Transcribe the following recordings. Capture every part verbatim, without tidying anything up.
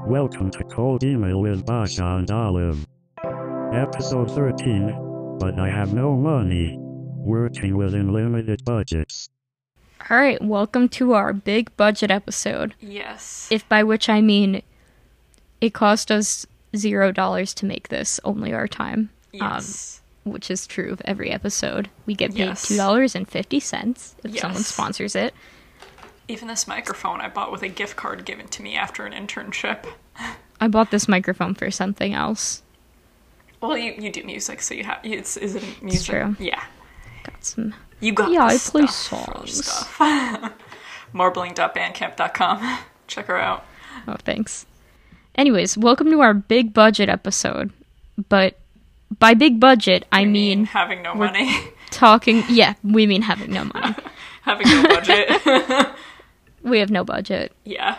Welcome to Cold Email with Basha and Olive. Episode thirteen, but I have no money. Working within limited budgets. Alright, welcome to our big budget episode. Yes. If by which I mean it cost us zero dollars to make this, only our time. Yes. Um, which is true of every episode. We get paid Yes. two dollars and fifty cents if Yes. someone sponsors it. Even this microphone I bought with a gift card given to me after an internship. I bought this microphone for something else. Well, you, you do music, so you have. It's is it music? true. Yeah. Got some. You got. Yeah, the I play stuff for songs. Stuff. marbling dot bandcamp dot com. Check her out. Oh, thanks. Anyways, welcome to our big budget episode. But by big budget, I We mean having no we're- money. talking. Yeah, we mean having no money. having no budget. We have no budget. yeah.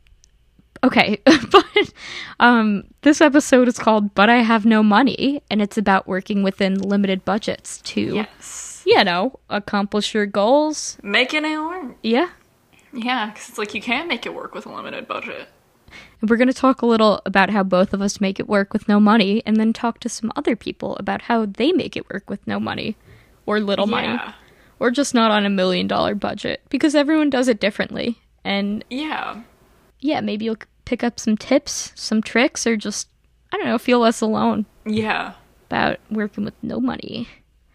Okay, but um, this episode is called But I Have No Money, and it's about working within limited budgets to, Yes. you know, accomplish your goals. Making it work. Yeah. Yeah, because it's like you can't make it work with a limited budget. And we're going to talk a little about how both of us make it work with no money, and then talk to some other people about how they make it work with no money, or little money, Yeah. or just not on a million dollar budget, because everyone does it differently. And Yeah. yeah, maybe you'll pick up some tips, some tricks, or just, I don't know, feel less alone Yeah. about working with no money.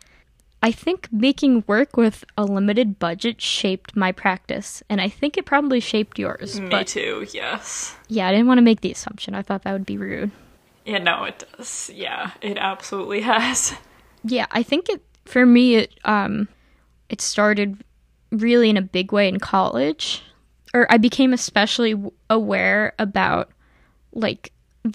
I think making work with a limited budget shaped my practice, and I think it probably shaped yours. Me but too, yes. yeah, I didn't want to make the assumption. I thought that would be rude. Yeah, no, it does. Yeah, it absolutely has. Yeah, I think it, for me, it, um, it started really in a big way in college. Or I became especially w- aware about, like,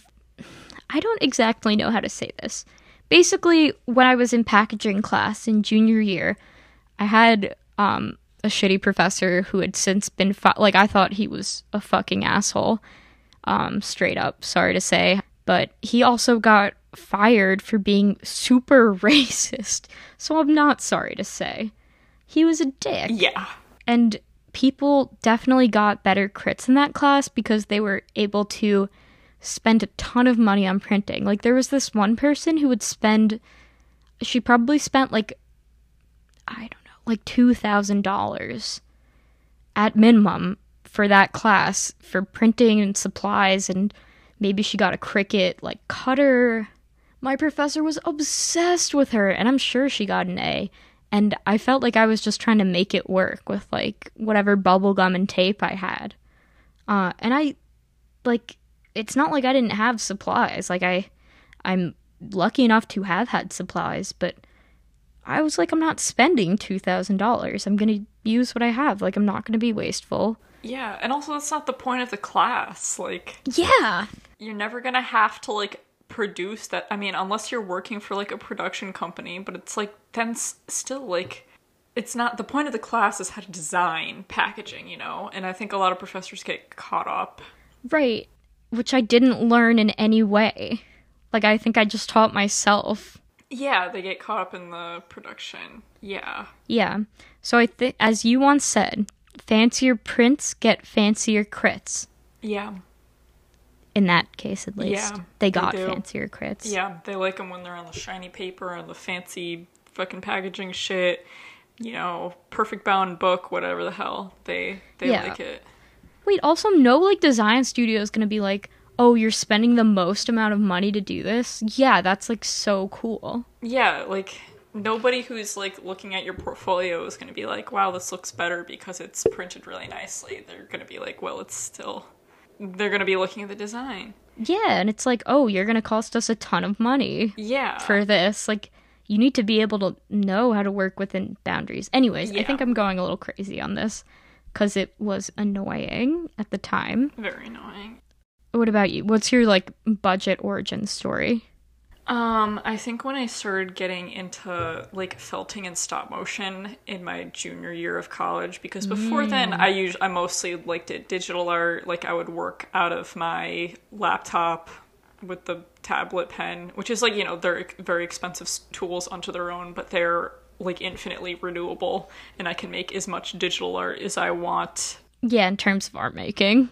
I don't exactly know how to say this. Basically, when I was in packaging class in junior year, I had um, a shitty professor who had since been, fi- like, I thought he was a fucking asshole, um, straight up, sorry to say. But he also got fired for being super racist, so I'm not sorry to say. He was a dick. Yeah. And people definitely got better crits in that class because they were able to spend a ton of money on printing. Like, there was this one person who would spend, she probably spent like, I don't know, like two thousand dollars at minimum for that class for printing and supplies, and maybe she got a Cricut like cutter. My professor was obsessed with her, and I'm sure she got an A. And I felt like I was just trying to make it work with, like, whatever bubblegum and tape I had. Uh, and I, like, it's not like I didn't have supplies. Like, I, I'm lucky enough to have had supplies, but I was like, I'm not spending two thousand dollars. I'm going to use what I have. Like, I'm not going to be wasteful. Yeah, and also that's not the point of the class. Like, Yeah. you're never gonna have to, like, produce that. I mean, unless you're working for, like, a production company, but it's, like, then s- still, like, it's not, the point of the class is how to design packaging, you know? And I think a lot of professors get caught up. Right. Which I didn't learn in any way. Like, I think I just taught myself. Yeah, they get caught up in the production. Yeah. Yeah. So I think, as you once said, fancier prints get fancier crits. Yeah. In that case, at least. Yeah, they they got do. fancier crits. Yeah, they like them when they're on the shiny paper and the fancy fucking packaging shit. You know, perfect bound book, whatever the hell. They they Yeah. like it. Wait, also, no, like, design studio is gonna be like, oh, you're spending the most amount of money to do this? Yeah, that's, like, so cool. Yeah, like, nobody who's, like, looking at your portfolio is going to be like, wow, this looks better because it's printed really nicely. They're going to be like, well, it's still... They're going to be looking at the design. Yeah, and it's like, oh, you're gonna cost us a ton of money Yeah. for this. Like, you need to be able to know how to work within boundaries. Anyways, I Yeah. think I'm going a little crazy on this, because it was annoying at the time. Very annoying. What about you? What's your, like, budget origin story? Um, I think when I started getting into, like, felting and stop motion in my junior year of college, because before then I usually, I mostly, like, did digital art. Like, I would work out of my laptop with the tablet pen, which is, like, you know, they're very expensive s- tools unto their own, but they're, like, infinitely renewable, and I can make as much digital art as I want. Yeah, in terms of art making. Well,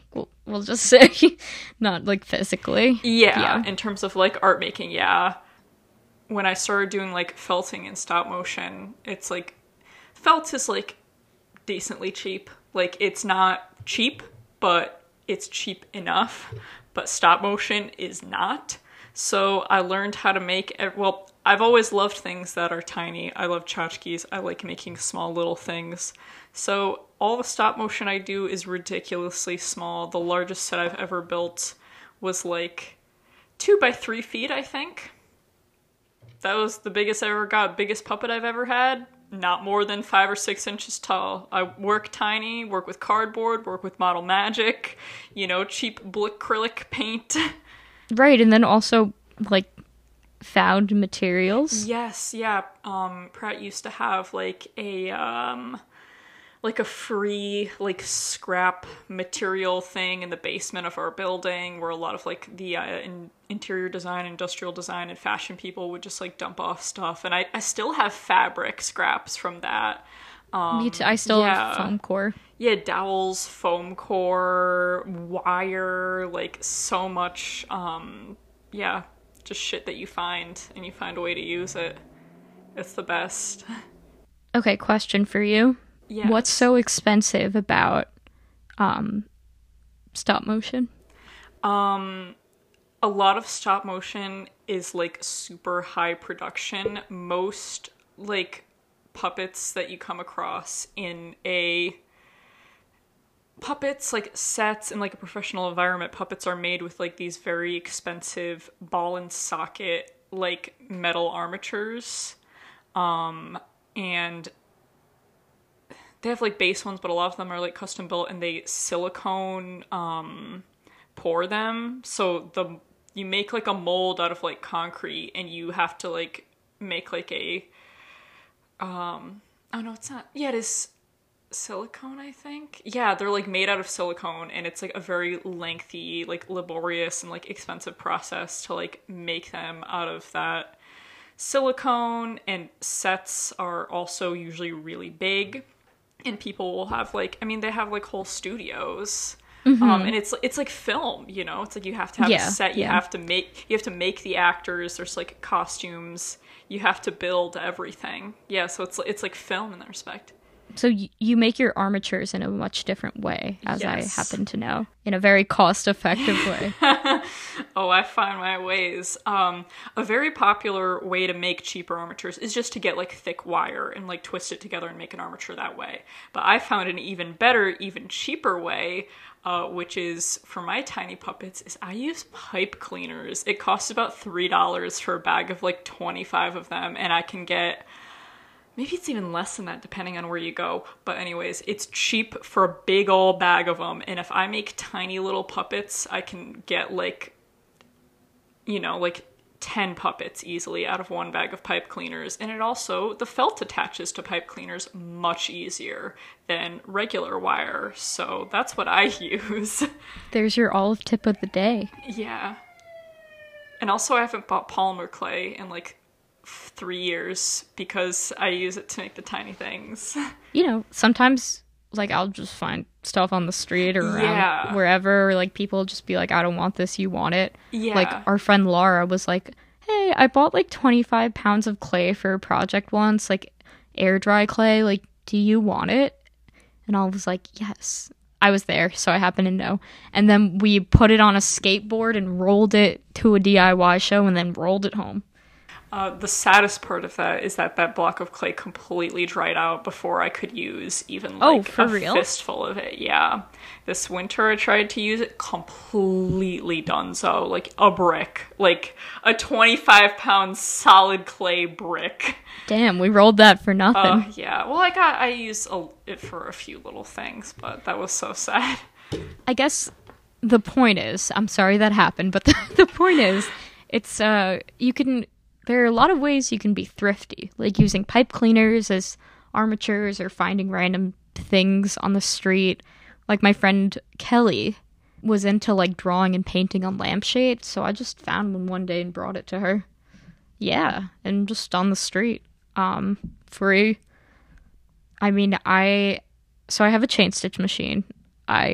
we'll just say. Not, like, physically. Yeah, Yeah. in terms of, like, art making, yeah. When I started doing, like, felting and stop motion, it's, like, felt is, like, decently cheap. Like, it's not cheap, but it's cheap enough. But stop motion is not. So I learned how to make, well, I've always loved things that are tiny. I love tchotchkes. I like making small little things. So all the stop motion I do is ridiculously small. The largest set I've ever built was like two by three feet, I think. That was the biggest I ever got. Biggest puppet I've ever had. Not more than five or six inches tall. I work tiny, work with cardboard, work with Model Magic, you know, cheap blue acrylic paint. Right, and then also, like, found materials. Yes, yeah. Um, Pratt used to have, like, a, um, like a free, like, scrap material thing in the basement of our building where a lot of, like, the uh, in- interior design, industrial design, and fashion people would just, like, dump off stuff. And I, I still have fabric scraps from that. Um, Me too. I still yeah. have foam core. Yeah, dowels, foam core, wire, like, so much, um, yeah, just shit that you find, and you find a way to use it. It's the best. Okay, question for you. Yes. What's so expensive about um, stop motion? Um, a lot of stop motion is, like, super high production. Most, like, puppets that you come across in a... Puppets, like, sets in, like, a professional environment, puppets are made with, like, these very expensive ball and socket, like, metal armatures. Um, and they have, like, base ones, but a lot of them are, like, custom built, and they silicone, um, pour them. So the you make, like, a mold out of, like, concrete, and you have to, like, make, like, a, um, oh, no, it's not, yeah, it is silicone, I think. Yeah, they're, like, made out of silicone, and it's, like, a very lengthy, like, laborious and, like, expensive process to, like, make them out of that silicone. And sets are also usually really big, and people will have, like, I mean, they have, like, whole studios. Mm-hmm. Um, and it's it's like film, you know. It's like you have to have yeah, a set. You yeah. have to make you have to make the actors. There's, like, costumes. You have to build everything. Yeah, so it's it's like film in that respect. So y- you make your armatures in a much different way, as Yes. I happen to know, in a very cost-effective way. Oh, I find my ways. Um, a very popular way to make cheaper armatures is just to get, like, thick wire and, like, twist it together and make an armature that way. But I found an even better, even cheaper way, uh, which is, for my tiny puppets, is I use pipe cleaners. It costs about three dollars for a bag of, like, twenty-five of them, and I can get... Maybe it's even less than that, depending on where you go. But anyways, it's cheap for a big old bag of them. And if I make tiny little puppets, I can get, like, you know, like ten puppets easily out of one bag of pipe cleaners. And it also, the felt attaches to pipe cleaners much easier than regular wire. So that's what I use. There's your olive tip of the day. Yeah. And also I haven't bought polymer clay in, like, three years because I use it to make the tiny things. You know, sometimes, like, I'll just find stuff on the street or around Yeah. wherever, or, like, people just be like, I don't want this, you want it. Yeah. Like, our friend Laura was like, hey, I bought, like, twenty-five pounds of clay for a project once, like, air dry clay, like, do you want it? And I was like, yes. I was there, so I happen to know. And then we put it on a skateboard and rolled it to a D I Y show and then rolled it home. Uh, the saddest part of that is that that block of clay completely dried out before I could use even, like, Oh, for a real? fistful of it. Yeah. This winter I tried to use it, completely donezo. Like a brick. Like a twenty-five pound solid clay brick. Damn, we rolled that for nothing. Uh, yeah. Well, I got, I used a, it for a few little things, but that was so sad. I guess the point is, I'm sorry that happened, but the, the point is, it's, uh, you can, there are a lot of ways you can be thrifty, like using pipe cleaners as armatures or finding random things on the street. Like my friend Kelly was into, like, drawing and painting on lampshades, so I just found one one day and brought it to her. Yeah, and just on the street. Um, free. I mean, I, so I have a chain stitch machine. I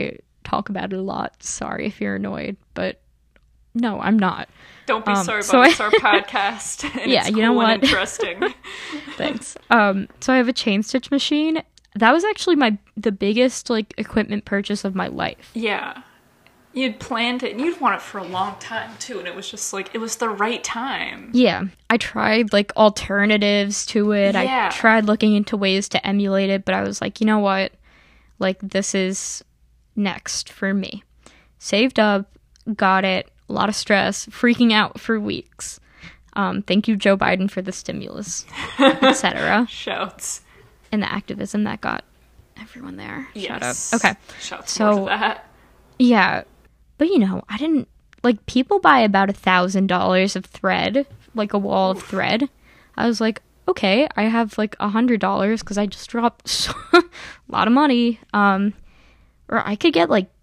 talk about it a lot. Sorry if you're annoyed, but no, I'm not. Don't be Um, sorry about so it. I- It's our podcast. And Yeah, it's you cool know and what? interesting. Thanks. Um, so I have a chain stitch machine. That was actually my the biggest like equipment purchase of my life. Yeah. You'd planned it and you'd want it for a long time too, and it was just like it was the right time. Yeah, I tried like alternatives to it. Yeah. I tried looking into ways to emulate it, but I was like, you know what? Like this is next for me. Saved up, got it. A lot of stress, freaking out for weeks. Um, thank you, Joe Biden, for the stimulus, et cetera, Shouts. and the activism that got everyone there. Shut Yes. up. Okay. Shouts So- more to that. Yeah, but you know, I didn't like people buy about a thousand dollars of thread, like a wall of thread. I was like, okay, I have like a hundred dollars because I just dropped so- a lot of money. Um, or I could get like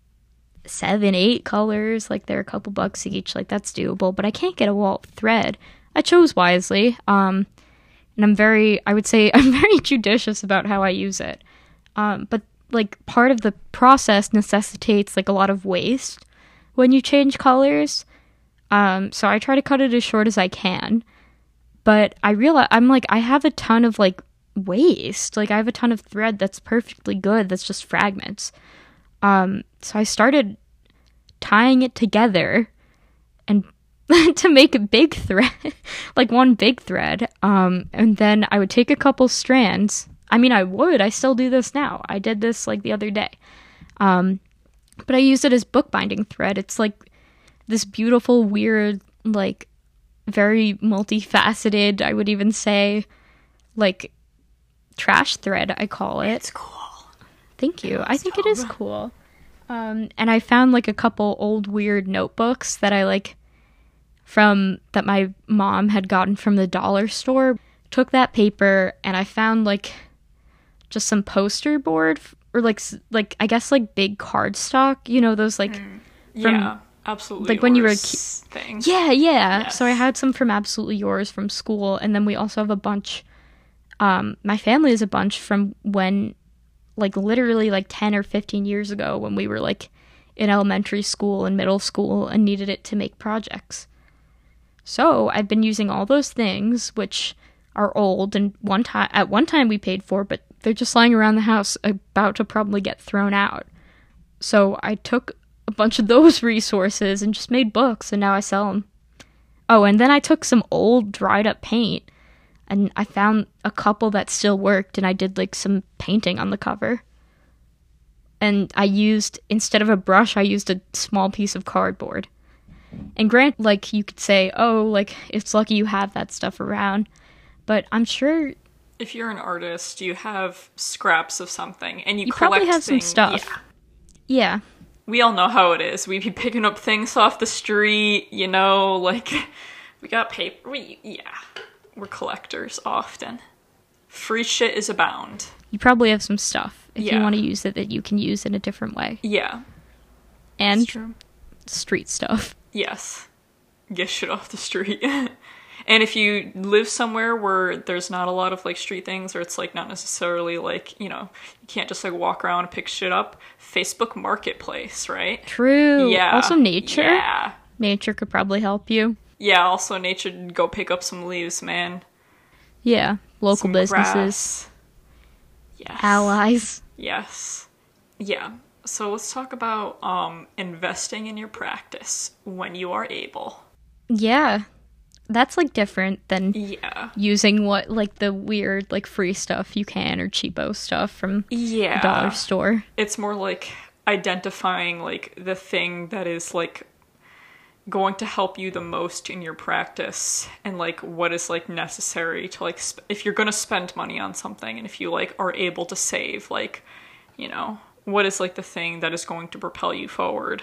seven, eight colors, like they're a couple bucks each, like that's doable. But I can't get a wall of thread. I chose wisely. Um, and I'm very, I would say, I'm very judicious about how I use it. Um, but like part of the process necessitates like a lot of waste when you change colors. Um, so I try to cut it as short as I can. But I realize I'm like I have a ton of like waste. Like I have a ton of thread that's perfectly good. That's just fragments. Um, so I started tying it together and to make a big thread, like one big thread. Um, and then I would take a couple strands. I mean, I would. I still do this now. I did this like the other day. Um, but I use it as bookbinding thread. It's like this beautiful, weird, like very multifaceted, I would even say, like trash thread, I call it. It's cool. Thank you. I think it dope. is cool. Um, and I found like a couple old weird notebooks that I like from that my mom had gotten from the dollar store. Took that paper and I found like just some poster board f- or like s- like I guess like big cardstock, you know, those like Yeah, absolutely. like when you were a yours thing. yeah, yeah. Yes. So I had some from Absolutely Yours from school, and then we also have a bunch. Um, my family is a bunch from when, like, literally like ten or fifteen years ago, when we were like in elementary school and middle school and needed it to make projects. So I've been using all those things, which are old and one time at one time we paid for, but they're just lying around the house, about to probably get thrown out. So I took a bunch of those resources and just made books, and now I sell them. Oh, and then I took some old dried up paint, and I found a couple that still worked, and I did like some painting on the cover. And I used, instead of a brush, I used a small piece of cardboard. And grant, like, you could say, oh, like, it's lucky you have that stuff around. But I'm sure If you're an artist, you have scraps of something, and you, you collect probably have some things. stuff. Yeah. Yeah. We all know how it is. We be picking up things off the street, you know, like, we got paper. We, yeah. We're collectors often. Free shit is abound. You probably have some stuff if you Yeah. want to use it that you can use in a different way. Yeah. And It's true. street stuff. Yes. Get shit off the street. And if you live somewhere where there's not a lot of like street things, or it's like not necessarily like, you know, you can't just like walk around and pick shit up, Facebook Marketplace, right? True. Yeah. Also nature. Yeah. Nature could probably help you. Yeah, also nature, go pick up some leaves, man. Yeah. Local Some businesses. grass. Yes. Allies. Yes. Yeah. So let's talk about um investing in your practice when you are able. Yeah. That's like different than Yeah. using what like the weird like free stuff you can or cheapo stuff from Yeah. the dollar store. It's more like identifying like the thing that is like going to help you the most in your practice, and like what is like necessary to like sp- if you're going to spend money on something, and if you like are able to save, like, you know, what is like the thing that is going to propel you forward.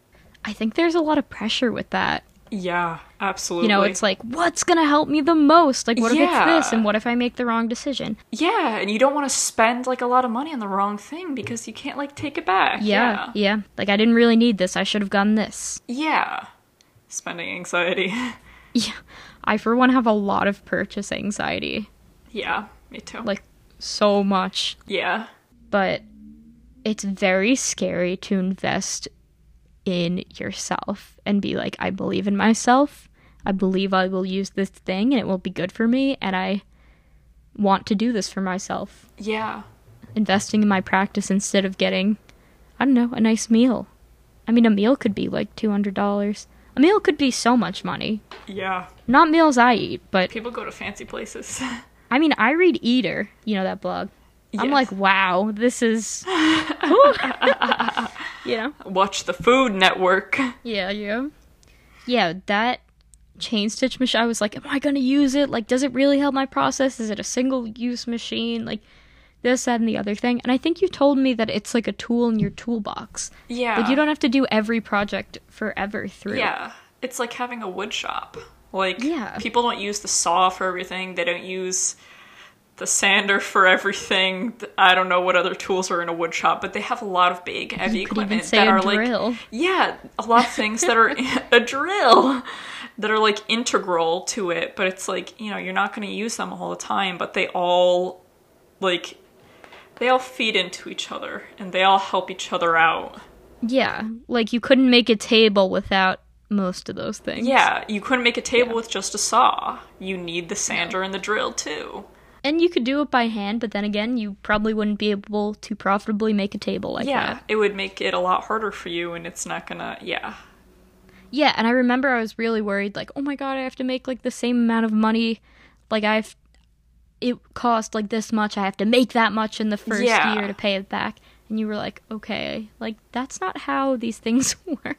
I think there's a lot of pressure with that. Yeah, absolutely. You know, it's like, what's gonna help me the most? Like, what if Yeah. it's this? And what if I make the wrong decision? yeah, and you don't want to spend like a lot of money on the wrong thing because you can't like take it back. Yeah, yeah. Like, I didn't really need this. I should have gotten this. Yeah. Spending anxiety. Yeah. I, for one, have a lot of purchase anxiety. Yeah, me too. Like, so much. yeah. But it's very scary to invest in yourself and be like, I believe in myself. I believe I will use this thing and it will be good for me, and I want to do this for myself. Yeah. Investing in my practice instead of getting, I don't know, a nice meal. I mean, a meal could be like two hundred dollars. A meal could be so much money. Yeah. Not meals I eat, but... People go to fancy places. I mean, I read Eater, you know that blog. Yes. I'm like, wow, this is... you know? Watch the Food Network. Yeah, yeah. Yeah, that chain stitch machine, I was like, am I going to use it? Like, does it really help my process? Is it a single-use machine? Like, this, that, and the other thing. And I think you told me that it's like a tool in your toolbox. Yeah. Like, you don't have to do every project forever through. Yeah. It's like having a wood shop. Like, yeah. People don't use the saw for everything. They don't use the sander for everything. I don't know what other tools are in a wood shop, but they have a lot of big, heavy you equipment could even say that a are drill. like, yeah, a lot of things that are a drill that are like integral to it. But it's like, you know, you're not going to use them all the time, but they all like, they all feed into each other and they all help each other out. Yeah. Like, you couldn't make a table without most of those things. Yeah. You couldn't make a table Yeah. with just a saw. You need the sander no. and the drill too. And you could do it by hand, but then again, you probably wouldn't be able to profitably make a table like yeah, that. Yeah, it would make it a lot harder for you, and it's not gonna, yeah. Yeah, and I remember I was really worried, like, oh my god, I have to make, like, the same amount of money. Like, I have, it cost, like, this much, I have to make that much in the first yeah. year to pay it back. And you were like, okay, like, that's not how these things work.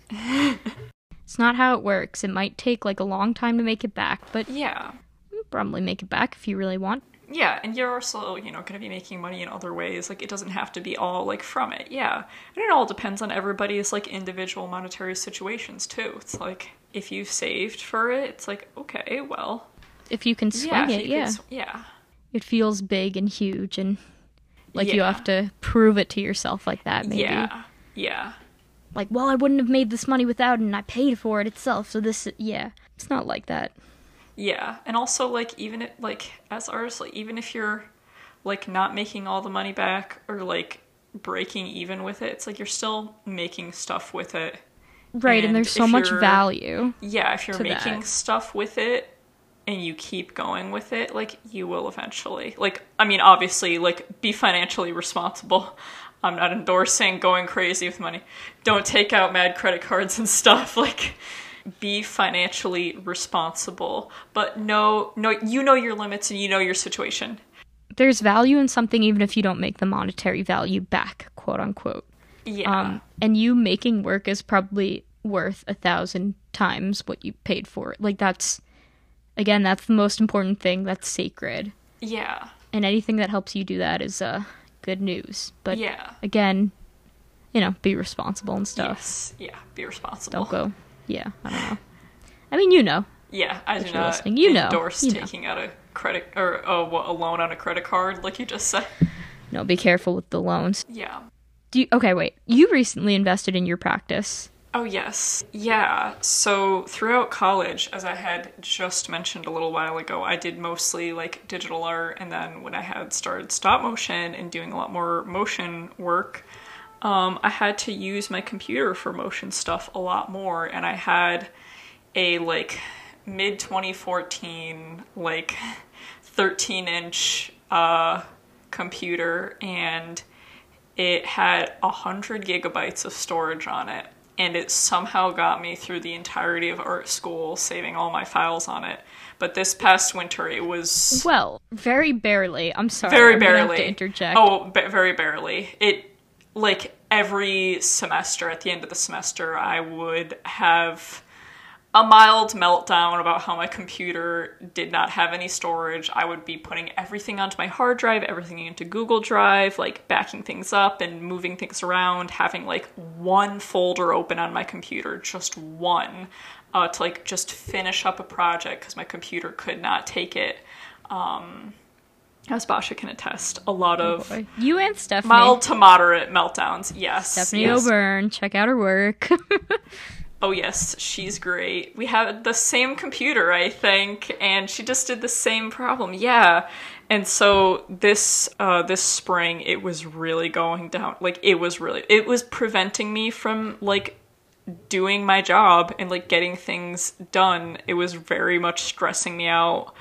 It's not how it works. It might take, like, a long time to make it back, but yeah, you'll probably make it back if you really want. Yeah, and you're also, you know, going to be making money in other ways. Like, it doesn't have to be all, like, from it. Yeah. And it all depends on everybody's, like, individual monetary situations, too. It's like, if you've saved for it, it's like, okay, well. If you can swing yeah, it, you yeah. Can sw- yeah. It feels big and huge, and, like, yeah. you have to prove it to yourself like that, maybe. Yeah, yeah. Like, well, I wouldn't have made this money without it, and I paid for it itself, so this, yeah. It's not like that. Yeah, and also, like, even if, like, as artists, like, even if you're, like, not making all the money back or, like, breaking even with it, it's like you're still making stuff with it. Right, and, and there's so much you're- value. Yeah, if you're to making that. stuff with it and you keep going with it, like, you will eventually. Like, I mean, obviously, like, be financially responsible. I'm not endorsing going crazy with money. Don't take out mad credit cards and stuff, like... Be financially responsible, but know, know, you know your limits and you know your situation. There's value in something even if you don't make the monetary value back, quote unquote. Yeah. Um, and you making work is probably worth a thousand times what you paid for it. Like, that's, again, that's the most important thing. That's sacred. Yeah. And anything that helps you do that is uh, good news. But yeah. again, you know, be responsible and stuff. Yes. Yeah. Be responsible. Don't go. Yeah, I don't know. I mean, you know. Yeah, I if do you're not listening, you know. endorse You know. taking out a credit or oh, what, a loan on a credit card, like you just said. No, be careful with the loans. Yeah. Do you, okay, wait. You recently invested in your practice. Oh, yes. Yeah. So throughout college, as I had just mentioned a little while ago, I did mostly like digital art. And then when I had started stop motion and doing a lot more motion work, um, I had to use my computer for motion stuff a lot more. And I had a like mid twenty fourteen, like thirteen inch uh, computer, and it had a hundred gigabytes of storage on it. And it somehow got me through the entirety of art school, saving all my files on it. But this past winter, it was... Well, very barely. I'm sorry. Very I'm gonna barely. have to interject. Oh, ba- very barely. It, like, every semester, at the end of the semester, I would have a mild meltdown about how my computer did not have any storage. I would be putting everything onto my hard drive, everything into Google Drive, like backing things up and moving things around, having like one folder open on my computer, just one, uh, to like just finish up a project because my computer could not take it. Um, as Basha can attest, a lot Oh, of boy. You and Stephanie. mild to moderate meltdowns. Yes. Stephanie yes. O'Byrne. Check out her work. Oh yes, she's great. We have the same computer, I think, and she just did the same problem. Yeah. and so this uh, this spring, it was really going down. Like, it was really, it was preventing me from, like, doing my job and, like, getting things done. It was very much stressing me out.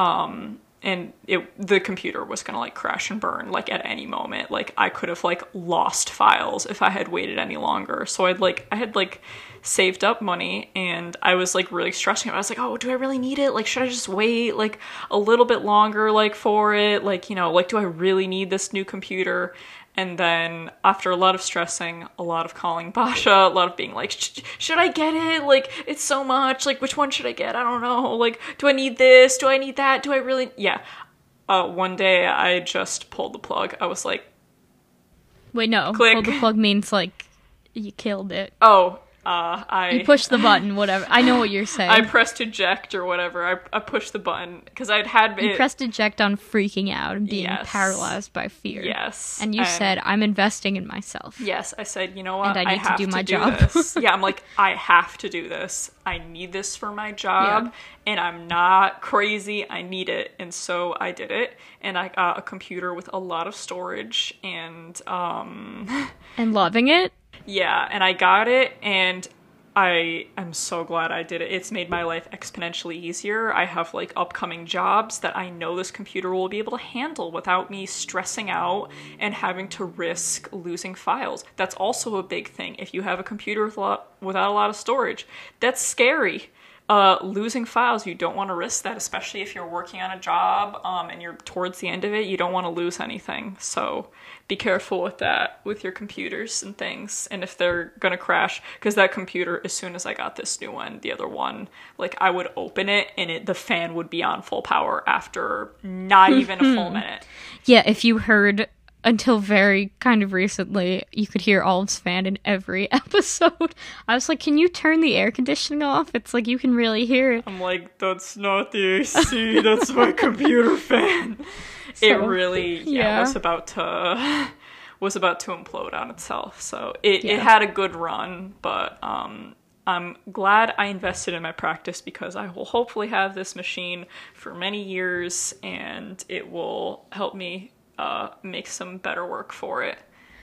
Um, and it, the computer was gonna, like, crash and burn, like, at any moment. Like, I could have, like, lost files if I had waited any longer. So I'd, like, I had, like, saved up money, and I was, like, really stressing out. I was like, oh, do I really need it? Like, should I just wait, like, a little bit longer, like, for it? Like, you know, like, do I really need this new computer? And then after a lot of stressing, a lot of calling Basha, a lot of being like, should I get it? Like, it's so much. Like, which one should I get? I don't know. Like, do I need this? Do I need that? Do I really? Yeah. Uh, one day I just pulled the plug. I was like, wait, no. Click. Pull the plug means, like, you killed it. Oh, uh, I... You pushed the button, whatever. I know what you're saying. I pressed eject or whatever. I, I pushed the button because I'd had... You it, pressed eject on freaking out and being Yes. paralyzed by fear. Yes. And you and- said, I'm investing in myself. Yes, I said, you know what? And I need to have do my do job. This. Yeah, I'm like, I have to do this. I need this for my job, Yeah. and I'm not crazy. I need it, and so I did it. And I got a computer with a lot of storage, and um, And loving it? yeah, and I got it, and I am so glad I did it. It's made my life exponentially easier. I have, like, upcoming jobs that I know this computer will be able to handle without me stressing out and having to risk losing files. That's also a big thing. If you have a computer with a lot, without a lot of storage, that's scary. Uh, losing files, you don't want to risk that, especially if you're working on a job um, and you're towards the end of it. You don't want to lose anything. So be careful with that, with your computers and things, and if they're gonna crash, because that computer, as soon as I got this new one, the other one, like, I would open it and it the fan would be on full power after not even a full minute. Yeah, if you heard until very kind of recently, you could hear Olive's fan in every episode. I was like, can you turn the air conditioning off? It's like you can really hear it. I'm like, that's not the A C, that's my computer fan. It So, really yeah, yeah. was about to was about to implode on itself. So it, Yeah. it had a good run, but um I'm glad I invested in my practice because I will hopefully have this machine for many years, and it will help me uh, make some better work for it.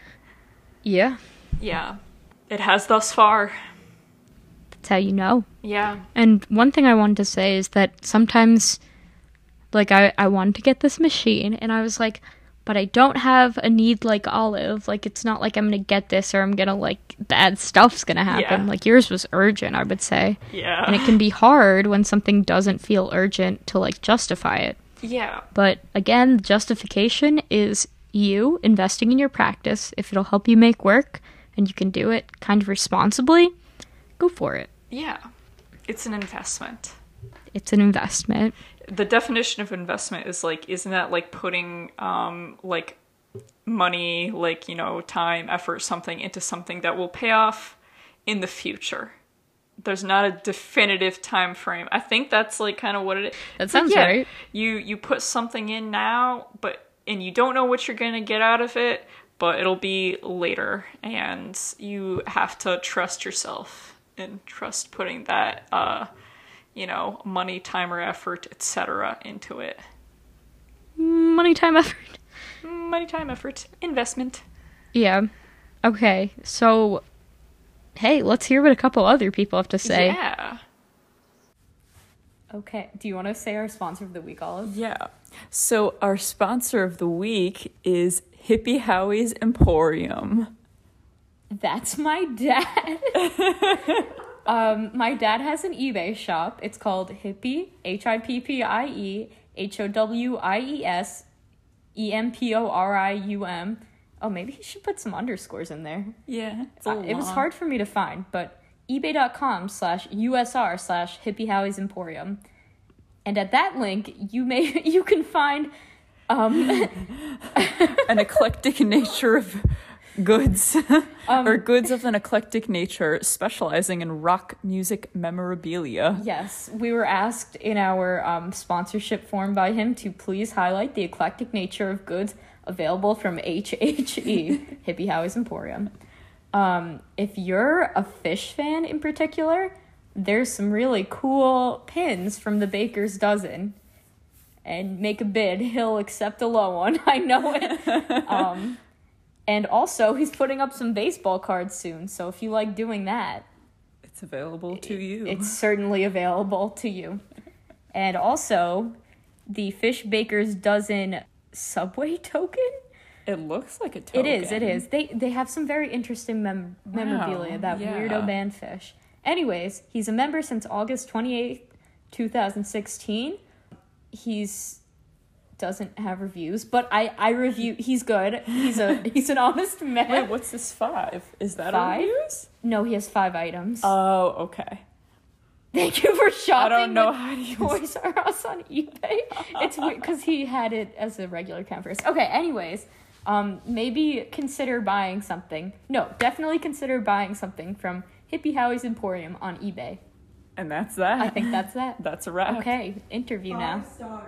Yeah, Yeah, it has thus far. that's how you know. Yeah. And one thing I wanted to say is that sometimes, like, I, I wanted to get this machine, and I was like, but I don't have a need like Olive. Like, it's not like I'm gonna get this or I'm gonna, like, bad stuff's gonna happen. Yeah. Like, yours was urgent, I would say. Yeah. And it can be hard when something doesn't feel urgent to, like, justify it. Yeah. But again, justification is you investing in your practice. If it'll help you make work and you can do it kind of responsibly, go for it. Yeah. It's an investment. It's an investment. The definition of investment is, like, isn't that like putting um like money, like, you know, time, effort, something into something that will pay off in the future? There's not a definitive time frame. I think that's, like, kind of what it is. That It's like, sounds yeah, right. You you put something in now, but and you don't know what you're gonna get out of it, but it'll be later, and you have to trust yourself and trust putting that uh you know, money, time, or effort, et cetera into it. Money, time, effort. Money, time, effort, investment. Yeah. Okay, so, hey, let's hear what a couple other people have to say. Yeah. Okay, do you want to say our sponsor of the week, Olive? Yeah. So our sponsor of the week is Hippie Howie's Emporium. That's my dad. um, my dad has an eBay shop. It's called Hippie, H I P P I E, H O W I E S, E M P O R I U M. Oh, maybe he should put some underscores in there. Yeah. It's Uh, it was hard for me to find, but ebay.com slash USR slash Hippie Howie's Emporium. And at that link, you may you can find um, an eclectic nature of goods. Um, or goods of an eclectic nature specializing in rock music memorabilia. Yes, we were asked in our um, sponsorship form by him to please highlight the eclectic nature of goods available from H H E, Hippie Howie's Emporium. Um, if you're a fish fan in particular, there's some really cool pins from the Baker's Dozen. and make a bid. He'll accept a low one. I know it. um, and also, he's putting up some baseball cards soon. So if you like doing that, it's available to you. It's certainly available to you. And also, the Fish Baker's Dozen Subway token. It looks like a token. It is, it is. They they have some very interesting mem- wow, memorabilia, that yeah. weirdo band Fish. Anyways, he's a member since August twenty-eighth, twenty sixteen. He's doesn't have reviews, but I, I review. He's good. He's a he's an honest man. Wait, what's this five? Is that Five? reviews? No, he has five items. Oh, okay. Thank you for shopping. I don't know with how to use Toys R Us on eBay. It's weird because he had it as a regular account first. Okay, anyways, um, maybe consider buying something. No, definitely consider buying something from Hippie Howie's Emporium on eBay. And that's that. I think that's that. That's a wrap. Okay, interview now.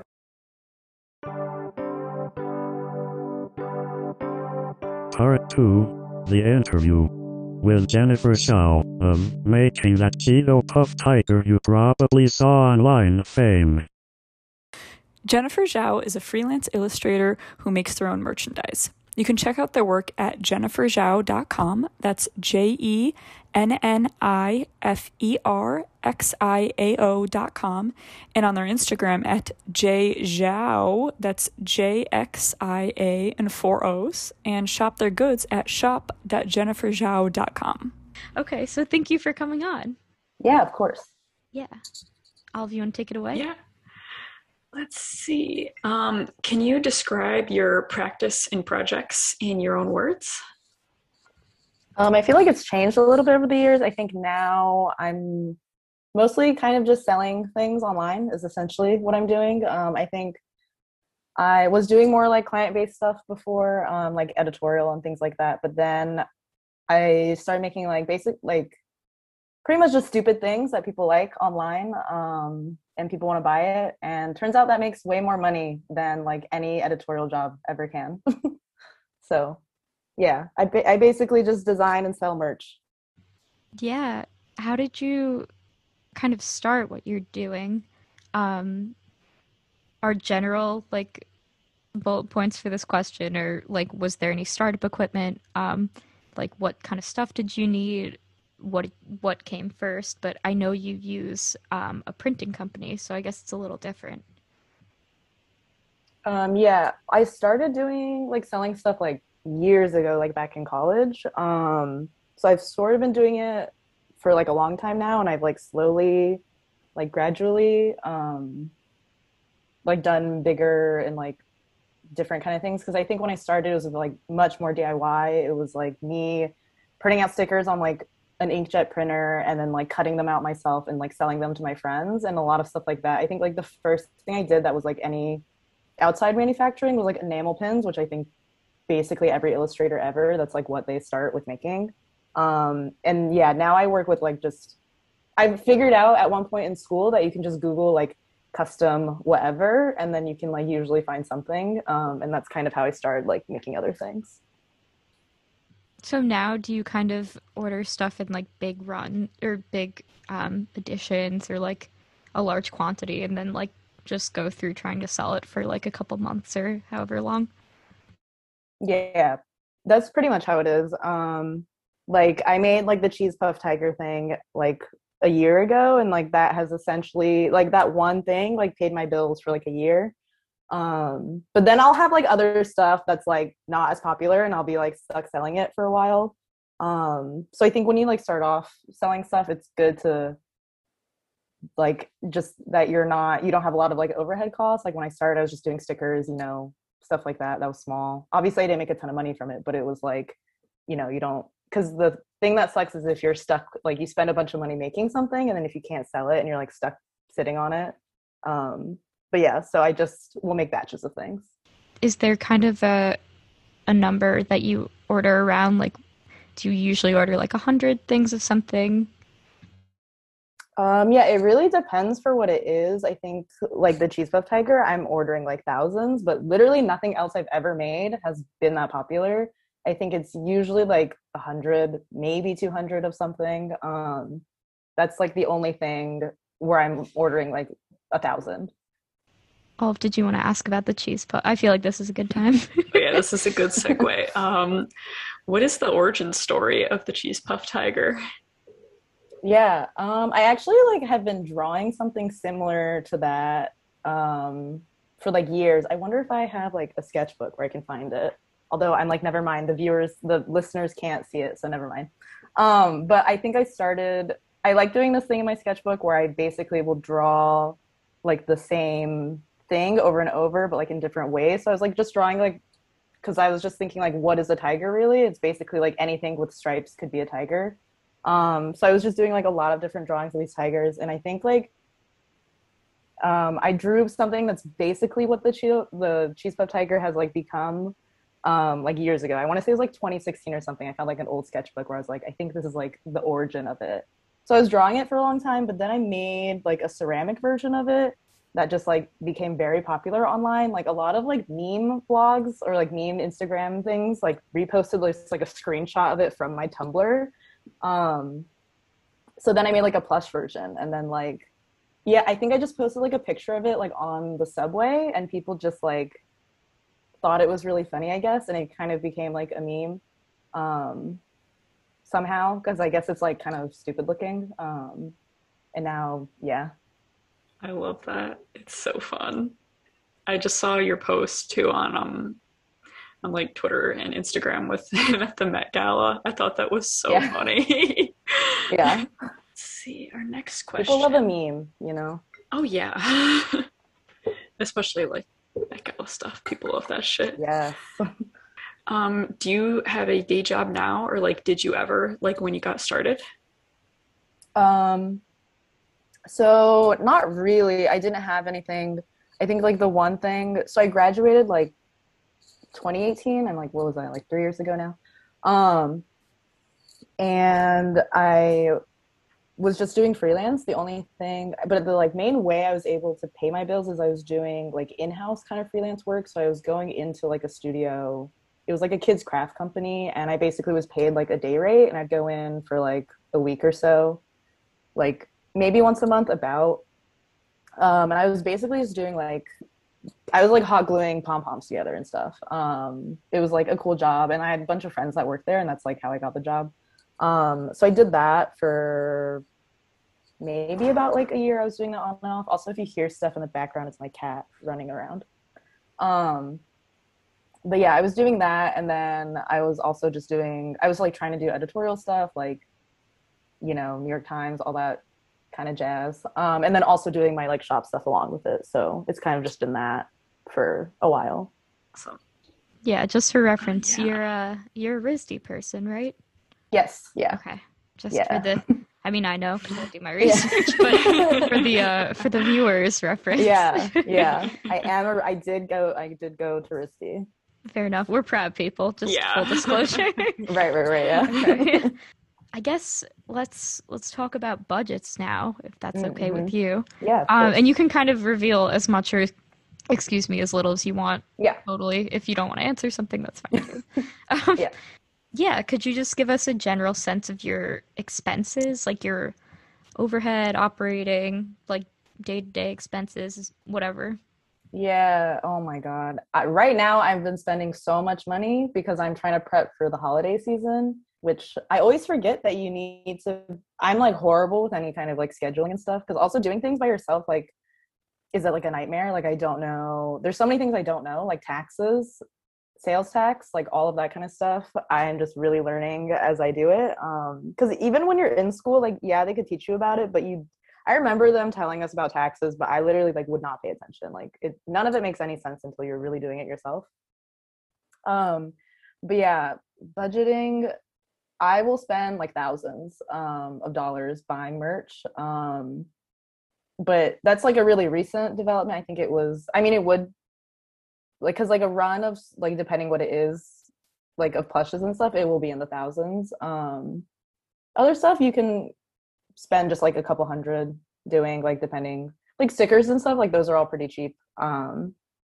Part two, the interview with Jennifer Zhao of Making That Cheeto Puff Tiger You Probably Saw Online fame. Jennifer Zhao is a freelance illustrator who makes their own merchandise. You can check out their work at jennifer zhao dot com. That's J E N N I F E R X I A O dot com. And on their Instagram at jzhao, that's J X I A and four O's. And shop their goods at shop dot jennifer zhao dot com. Okay, so thank you for coming on. Yeah, of course. Yeah. Olive, you want to take it away? Yeah. Let's see. Um, can you describe your practice and projects in your own words? Um, I feel like it's changed a little bit over the years. I think now I'm mostly kind of just selling things online is essentially what I'm doing. Um, I think I was doing more like client-based stuff before, um, like editorial and things like that. But then I started making like basic, like pretty much just stupid things that people like online. Um, and people want to buy it, and turns out that makes way more money than like any editorial job ever can. So yeah, I, ba- I basically just design and sell merch. Yeah. How did you kind of start what you're doing? Um, our general like bullet points for this question, or like, was there any startup equipment? Um, like what kind of stuff did you need? what what came first? But I know you use um, a printing company, so I guess it's a little different. Um, yeah, I started doing like selling stuff like years ago, like back in college. Um, so I've sort of been doing it for like a long time now, and I've like slowly, like gradually, um, like done bigger and like different kind of things. Because I think when I started, it was like much more D I Y. It was like me printing out stickers on like an inkjet printer and then like cutting them out myself and like selling them to my friends and a lot of stuff like that. I think like the first thing I did that was like any outside manufacturing was like enamel pins, which I think basically every illustrator ever, that's like what they start with making. Um, and yeah, now I work with like just, I figured out at one point in school that you can just Google like custom whatever, and then you can like usually find something. Um, and that's kind of how I started like making other things. So now do you kind of order stuff in like big run or big um, editions or like a large quantity and then like just go through trying to sell it for like a couple months or however long? Yeah, that's pretty much how it is. Um, like I made like the cheese puff tiger thing like a year ago, and like that has essentially like that one thing like paid my bills for like a year. Um, but then I'll have like other stuff that's like not as popular, and I'll be like stuck selling it for a while. Um, so I think when you like start off selling stuff, it's good to like just that you're not, you don't have a lot of like overhead costs. Like when I started, I was just doing stickers, you know, stuff like that. That was small. Obviously I didn't make a ton of money from it, but it was like, you know, you don't, because the thing that sucks is if you're stuck, like you spend a bunch of money making something, and then if you can't sell it and you're like stuck sitting on it. Um, But yeah, so I just will make batches of things. Is there kind of a a number that you order around? Like, do you usually order like a hundred things of something? Um, yeah, it really depends for what it is. I think like the cheese puff tiger, I'm ordering like thousands, but literally nothing else I've ever made has been that popular. I think it's usually like a hundred, maybe two hundred of something. Um, that's like the only thing where I'm ordering like a thousand. Oh, did you want to ask about the cheese puff? I feel like this is a good time. Oh, yeah, this is a good segue. Um, what is the origin story of the Cheese Puff Tiger? Yeah, um, I actually like have been drawing something similar to that um, for like years. I wonder if I have like a sketchbook where I can find it. Although I'm like, never mind. The viewers, the listeners can't see it, so never mind. Um, but I think I started. I like doing this thing in my sketchbook where I basically will draw like the same thing over and over, but like in different ways. So I was like just drawing like because I was just thinking like, what is a tiger really? It's basically like anything with stripes could be a tiger. Um, so I was just doing like a lot of different drawings of these tigers, and I think like um, I drew something that's basically what the che- the cheese puff tiger has like become um, like years ago. I want to say it was like twenty sixteen or something. I found like an old sketchbook where I was like, I think this is like the origin of it. So I was drawing it for a long time, but then I made like a ceramic version of it that just like became very popular online. Like a lot of like meme blogs or like meme Instagram things like reposted like, like a screenshot of it from my Tumblr. Um, so then I made like a plush version, and then like, yeah, I think I just posted like a picture of it like on the subway, and people just like thought it was really funny, I guess, and it kind of became like a meme um, somehow because I guess it's like kind of stupid looking. Um, and now, yeah. I love that. It's so fun. I just saw your post too on um on like Twitter and Instagram with him at the Met Gala. I thought that was so Yeah. funny. Yeah. Let's see our next question. People love a meme, you know? Oh yeah. Especially like Met Gala stuff. People love that shit. Yes. Um, do you have a day job now, or like did you ever, like when you got started? Um, so not really. I didn't have anything. I think like the one thing, so I graduated like twenty eighteen. I'm like, what was that? Like three years ago now. Um, and I was just doing freelance. The only thing, but the like main way I was able to pay my bills is I was doing like in-house kind of freelance work. So I was going into like a studio. It was like a kids craft company, and I basically was paid like a day rate, and I'd go in for like a week or so, like maybe once a month about. Um, and I was basically just doing like, I was like hot gluing pom-poms together and stuff. Um, it was like a cool job, and I had a bunch of friends that worked there, and that's like how I got the job. Um, so I did that for maybe about like a year. I was doing that on and off. Also, if you hear stuff in the background, it's my cat running around. Um, but yeah, I was doing that, and then I was also just doing, I was like trying to do editorial stuff, like, you know, New York Times, all that kind of jazz. Um, and then also doing my like shop stuff along with it. So it's kind of just been that for a while. Awesome. Yeah, just for reference, Yeah. you're a you're a R I S D person, right? Yes. Yeah. Okay. Just Yeah. for the I mean, I know because I do my research, but for the uh for the viewers reference. Yeah. Yeah. I am. A, I did go. I did go to R I S D. Fair enough. We're proud people. Just Yeah. full disclosure. Right. Right. Right. Yeah. Okay. I guess let's let's talk about budgets now, if that's okay Mm-hmm. with you. Yeah. of Um, course. and you can kind of reveal as much or, excuse me, as little as you want. Yeah. Totally. If you don't want to answer something, that's fine too. um, Yeah. Yeah. Could you just give us a general sense of your expenses, like your overhead, operating, like day-to-day expenses, whatever? Yeah. Oh my God. I, right now, I've been spending so much money because I'm trying to prep for the holiday season, which I always forget that you need to. I'm like horrible with any kind of like scheduling and stuff, because also doing things by yourself, like, is it like a nightmare? Like, I don't know. There's so many things I don't know, like taxes, sales tax, like all of that kind of stuff. I'm just really learning as I do it. Um, because even when you're in school, like, yeah, they could teach you about it, but you, I remember them telling us about taxes, but I literally like would not pay attention. Like, it, none of it makes any sense until you're really doing it yourself. Um, but yeah, budgeting, I will spend like thousands um, of dollars buying merch. Um, but that's like a really recent development. I think it was, I mean, it would like, cause like a run of like, depending what it is, like of plushes and stuff, it will be in the thousands. Um, other stuff you can spend just like a couple hundred doing, like depending, like stickers and stuff, like those are all pretty cheap. Um,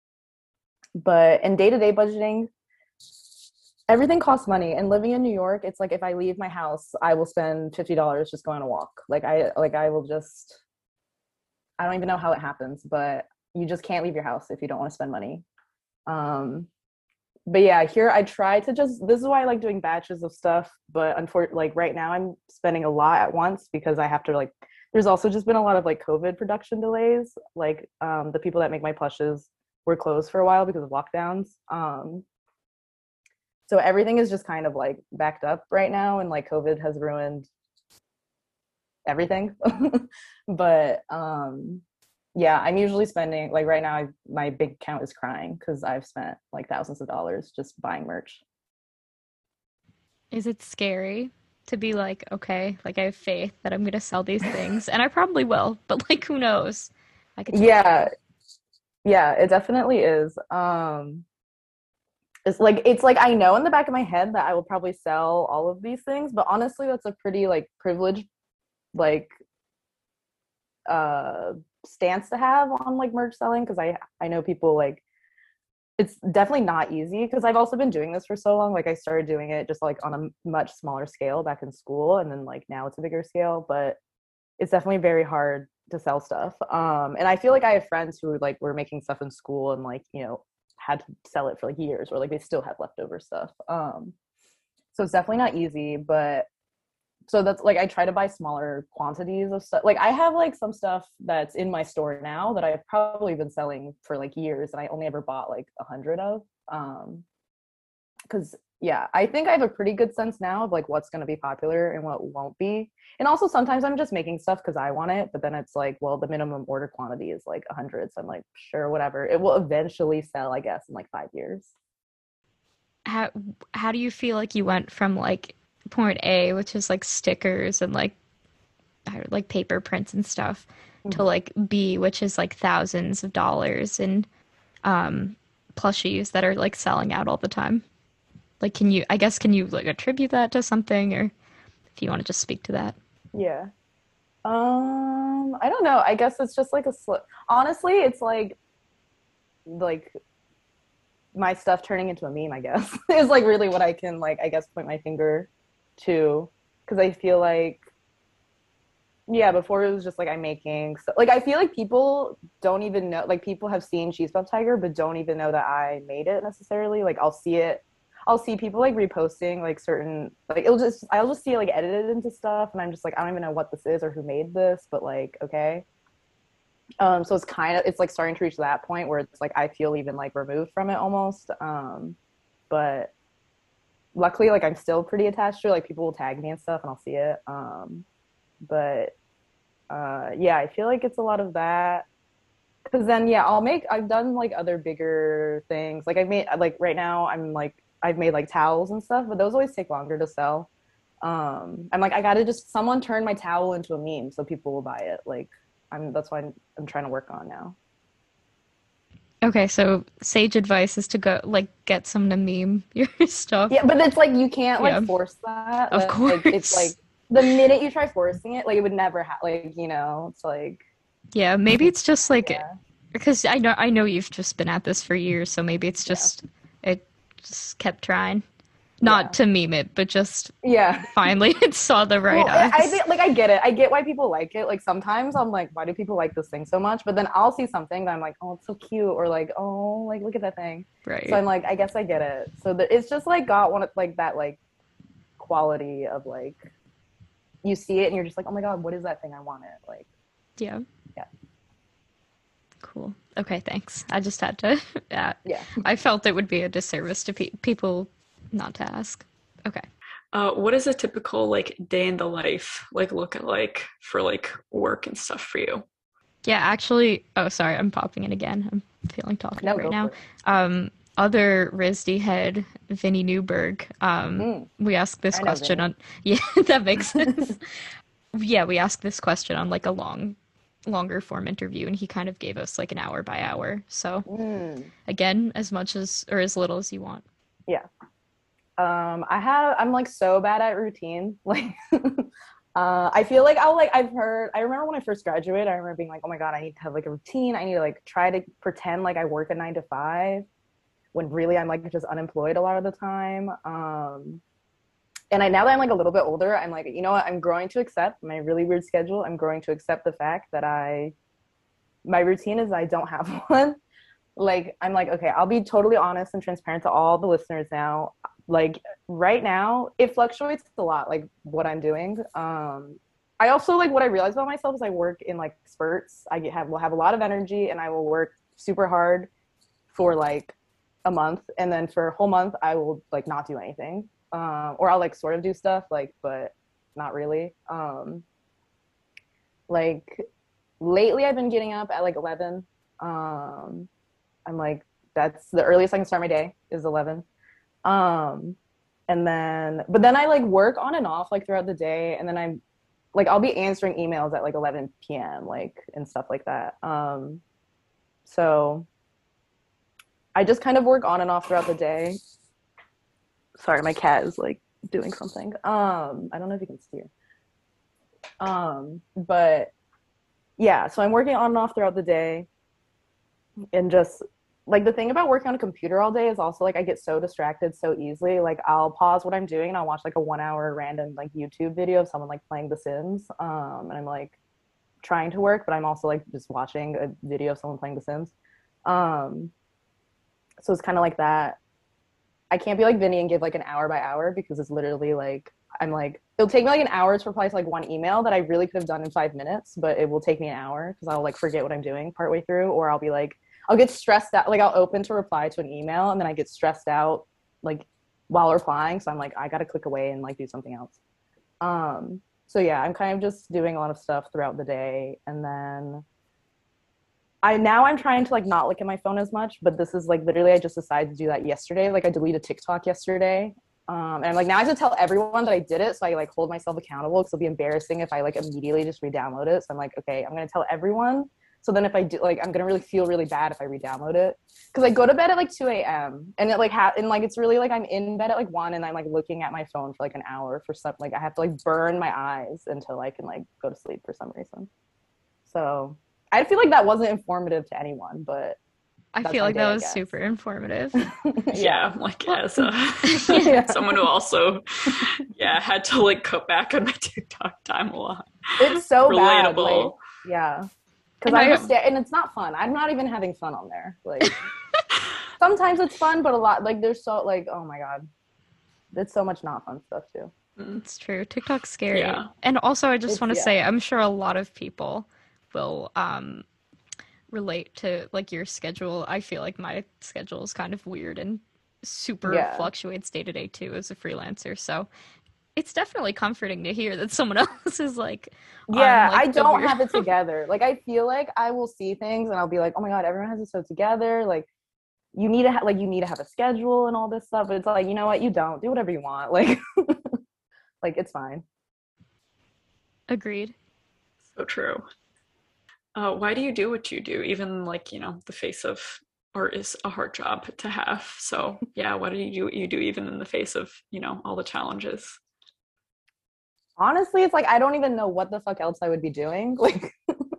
but in day-to-day budgeting, everything costs money, and living in New York, it's like if I leave my house, I will spend fifty dollars just going on a walk. Like I like I will just, I don't even know how it happens, but you just can't leave your house if you don't want to spend money. Um, but yeah, here I try to just, this is why I like doing batches of stuff, but unfortunately, like right now I'm spending a lot at once because I have to like, there's also just been a lot of like COVID production delays. Like um, the people that make my plushes were closed for a while because of lockdowns. Um, so everything is just kind of like backed up right now, and like COVID has ruined everything. But um, yeah, I'm usually spending like right now I, my bank account is crying because I've spent like thousands of dollars just buying merch. Is it scary to be like, okay, like I have faith that I'm gonna sell these things, and I probably will, but like who knows? I could Yeah, yeah, it definitely is. Um, it's like it's like I know in the back of my head that I will probably sell all of these things, but honestly, that's a pretty like privileged like uh stance to have on like merch selling, because I I know people like it's definitely not easy because I've also been doing this for so long. Like I started doing it just like on a much smaller scale back in school, and then like now it's a bigger scale, but it's definitely very hard to sell stuff. Um, and I feel like I have friends who like were making stuff in school and like, you know, had to sell it for like years, or like they still have leftover stuff. Um, so it's definitely not easy, but so that's like I try to buy smaller quantities of stuff. Like I have like some stuff that's in my store now that I've probably been selling for like years, and I only ever bought like a hundred of. Um, because yeah, I think I have a pretty good sense now of like what's going to be popular and what won't be. And also sometimes I'm just making stuff because I want it, but then it's like, well, the minimum order quantity is like a hundred, so I'm like, sure, whatever. It will eventually sell, I guess, in like five years. how how do you feel like you went from like point A, which is like stickers and like like paper prints and stuff, to Mhm. like B, which is like thousands of dollars in um plushies that are like selling out all the time? Like, can you, I guess, can you like attribute that to something, or if you want to just speak to that? Yeah. Um, I don't know. I guess it's just like a slip. Honestly, it's like like my stuff turning into a meme, I guess, is like really what I can like I guess point my finger to, because I feel like yeah, before it was just like I'm making so like I feel like people don't even know, like people have seen Cheese Puff Tiger but don't even know that I made it necessarily. Like I'll see it I'll see people like reposting like certain like it'll just I'll just see it like edited into stuff, and I'm just like I don't even know what this is or who made this, but like okay. Um so it's kind of it's like starting to reach that point where it's like I feel even like removed from it almost. Um but luckily like I'm still pretty attached to it. Like people will tag me and stuff and I'll see it. Um but uh yeah, I feel like it's a lot of that, because then yeah, I'll make I've done like other bigger things. Like I've made like right now I'm like I've made like towels and stuff, but those always take longer to sell. um I'm like I gotta just someone turn my towel into a meme so people will buy it. Like I'm that's what I'm, I'm trying to work on now. Okay, so sage advice is to go like get some to meme your stuff. Yeah, but it's like you can't Yeah, like force that. of Like it's course. like the minute you try forcing it, like it would never ha- like you know it's like Yeah, maybe it's just like yeah, because I know I know you've just been at this for years, so maybe it's yeah, just it just kept trying. Not yeah, to meme it, but just yeah. finally it saw the right Well, I I eyes. think like I get it. I get why people like it. Like sometimes I'm like, why do people like this thing so much? But then I'll see something that I'm like, oh, it's so cute, or like, oh, like look at that thing. So Right. I'm like, I guess I get it. So that it's just like got one of like that like quality of like you see it and you're just like, oh my god, what is that thing? I want it. Like Yeah. yeah, Cool. Okay, thanks. I just had to. Uh, yeah. I felt it would be a disservice to pe people not to ask. Okay. Uh, what is a typical like day in the life like look like for like work and stuff for you? Yeah, actually, oh, sorry, I'm popping in again. I'm feeling talkative No, right go now. for it. Um, other R I S D head, Vinny Newberg, um, Mm, we asked this I know question Vinny. on, yeah, that makes sense. Yeah, we asked this question on like a long, longer form interview, and he kind of gave us like an hour by hour. So Mm, again, as much as or as little as you want. yeah. Um, I have I'm like so bad at routine. Like uh I feel like I'll like I've heard I remember when I first graduated, I remember being like, oh my God, I need to have like a routine. I need to like try to pretend like I work a nine to five when really I'm like just unemployed a lot of the time. Um and I now that I'm like a little bit older, I'm like, you know what, I'm growing to accept my really weird schedule. I'm growing to accept the fact that I my routine is I don't have one. Like, I'm like, okay, I'll be totally honest and transparent to all the listeners now. Like, right now, it fluctuates a lot, like, what I'm doing. Um, I also, like, what I realize about myself is I work in, like, spurts. I get, have, will have a lot of energy, and I will work super hard for, like, a month. And then for a whole month, I will, like, not do anything. Um, or I'll, like, sort of do stuff, like, but not really. Um, like, lately, I've been getting up at, like, eleven. Um, I'm like, that's the earliest I can start my day is eleven. Um, and then, but then I like work on and off like throughout the day. And then I'm like, I'll be answering emails at like eleven p.m. like, and stuff like that. Um, so I just kind of work on and off throughout the day. Sorry, my cat is like doing something. Um, I don't know if you can see her. Um, but yeah, so I'm working on and off throughout the day. And just like the thing about working on a computer all day is also like I get so distracted so easily. Like I'll pause what I'm doing and I'll watch like a one hour random like YouTube video of someone like playing The Sims. Um, and I'm like trying to work, but I'm also like just watching a video of someone playing The Sims. Um, so it's kind of like that. I can't be like Vinny and give like an hour by hour because it's literally like I'm like it'll take me like an hour to reply to like one email that I really could have done in five minutes, but it will take me an hour because I'll like forget what I'm doing partway through, or I'll be like I'll get stressed out. Like I'll open to reply to an email and then I get stressed out like while replying. So I'm like, I got to click away and like do something else. Um, so yeah, I'm kind of just doing a lot of stuff throughout the day. And then I, now I'm trying to like not look at my phone as much, but this is like, literally, I just decided to do that yesterday. Like I deleted TikTok yesterday. Um, and I'm like, now I have to tell everyone that I did it. So I like hold myself accountable because it'll be embarrassing if I like immediately just re-download it. So I'm like, okay, I'm going to tell everyone. So then if I do, like, I'm going to really feel really bad if I re-download it. Because I go to bed at, like, two a.m. And, it like, ha- and, like, it's really, like, I'm in bed at, like, one and I'm, like, looking at my phone for, like, an hour for some, like, I have to, like, burn my eyes until I can, like, go to sleep for some reason. So I feel like that wasn't informative to anyone, but I feel like day, that was super informative. Yeah, like, as a, yeah. someone who also, yeah, had to, like, cut back on my TikTok time a lot. It's so relatable. Bad, like, yeah. Because I understand, and it's not fun. I'm not even having fun on there. Like, sometimes it's fun, but a lot, like, there's so, like, oh my God. There's so much not fun stuff, too. It's true. TikTok's scary. Yeah. And also, I just want to yeah. say, I'm sure a lot of people will um, relate to, like, your schedule. I feel like my schedule is kind of weird and super yeah. fluctuates day to day, too, as a freelancer. So it's definitely comforting to hear that someone else is like, yeah, on, like, I don't weird... have it together. Like, I feel like I will see things and I'll be like, oh my God, everyone has it so together. Like, you need to ha- like, you need to have a schedule and all this stuff. But it's like, you know what? You don't. Do whatever you want. Like, like it's fine. Agreed. So true. Uh, why do you do what you do? Even like, you know, the face of art is a hard job to have. So yeah, why do you do what you do even in the face of, you know, all the challenges? Honestly, it's like I don't even know what the fuck else I would be doing. Like,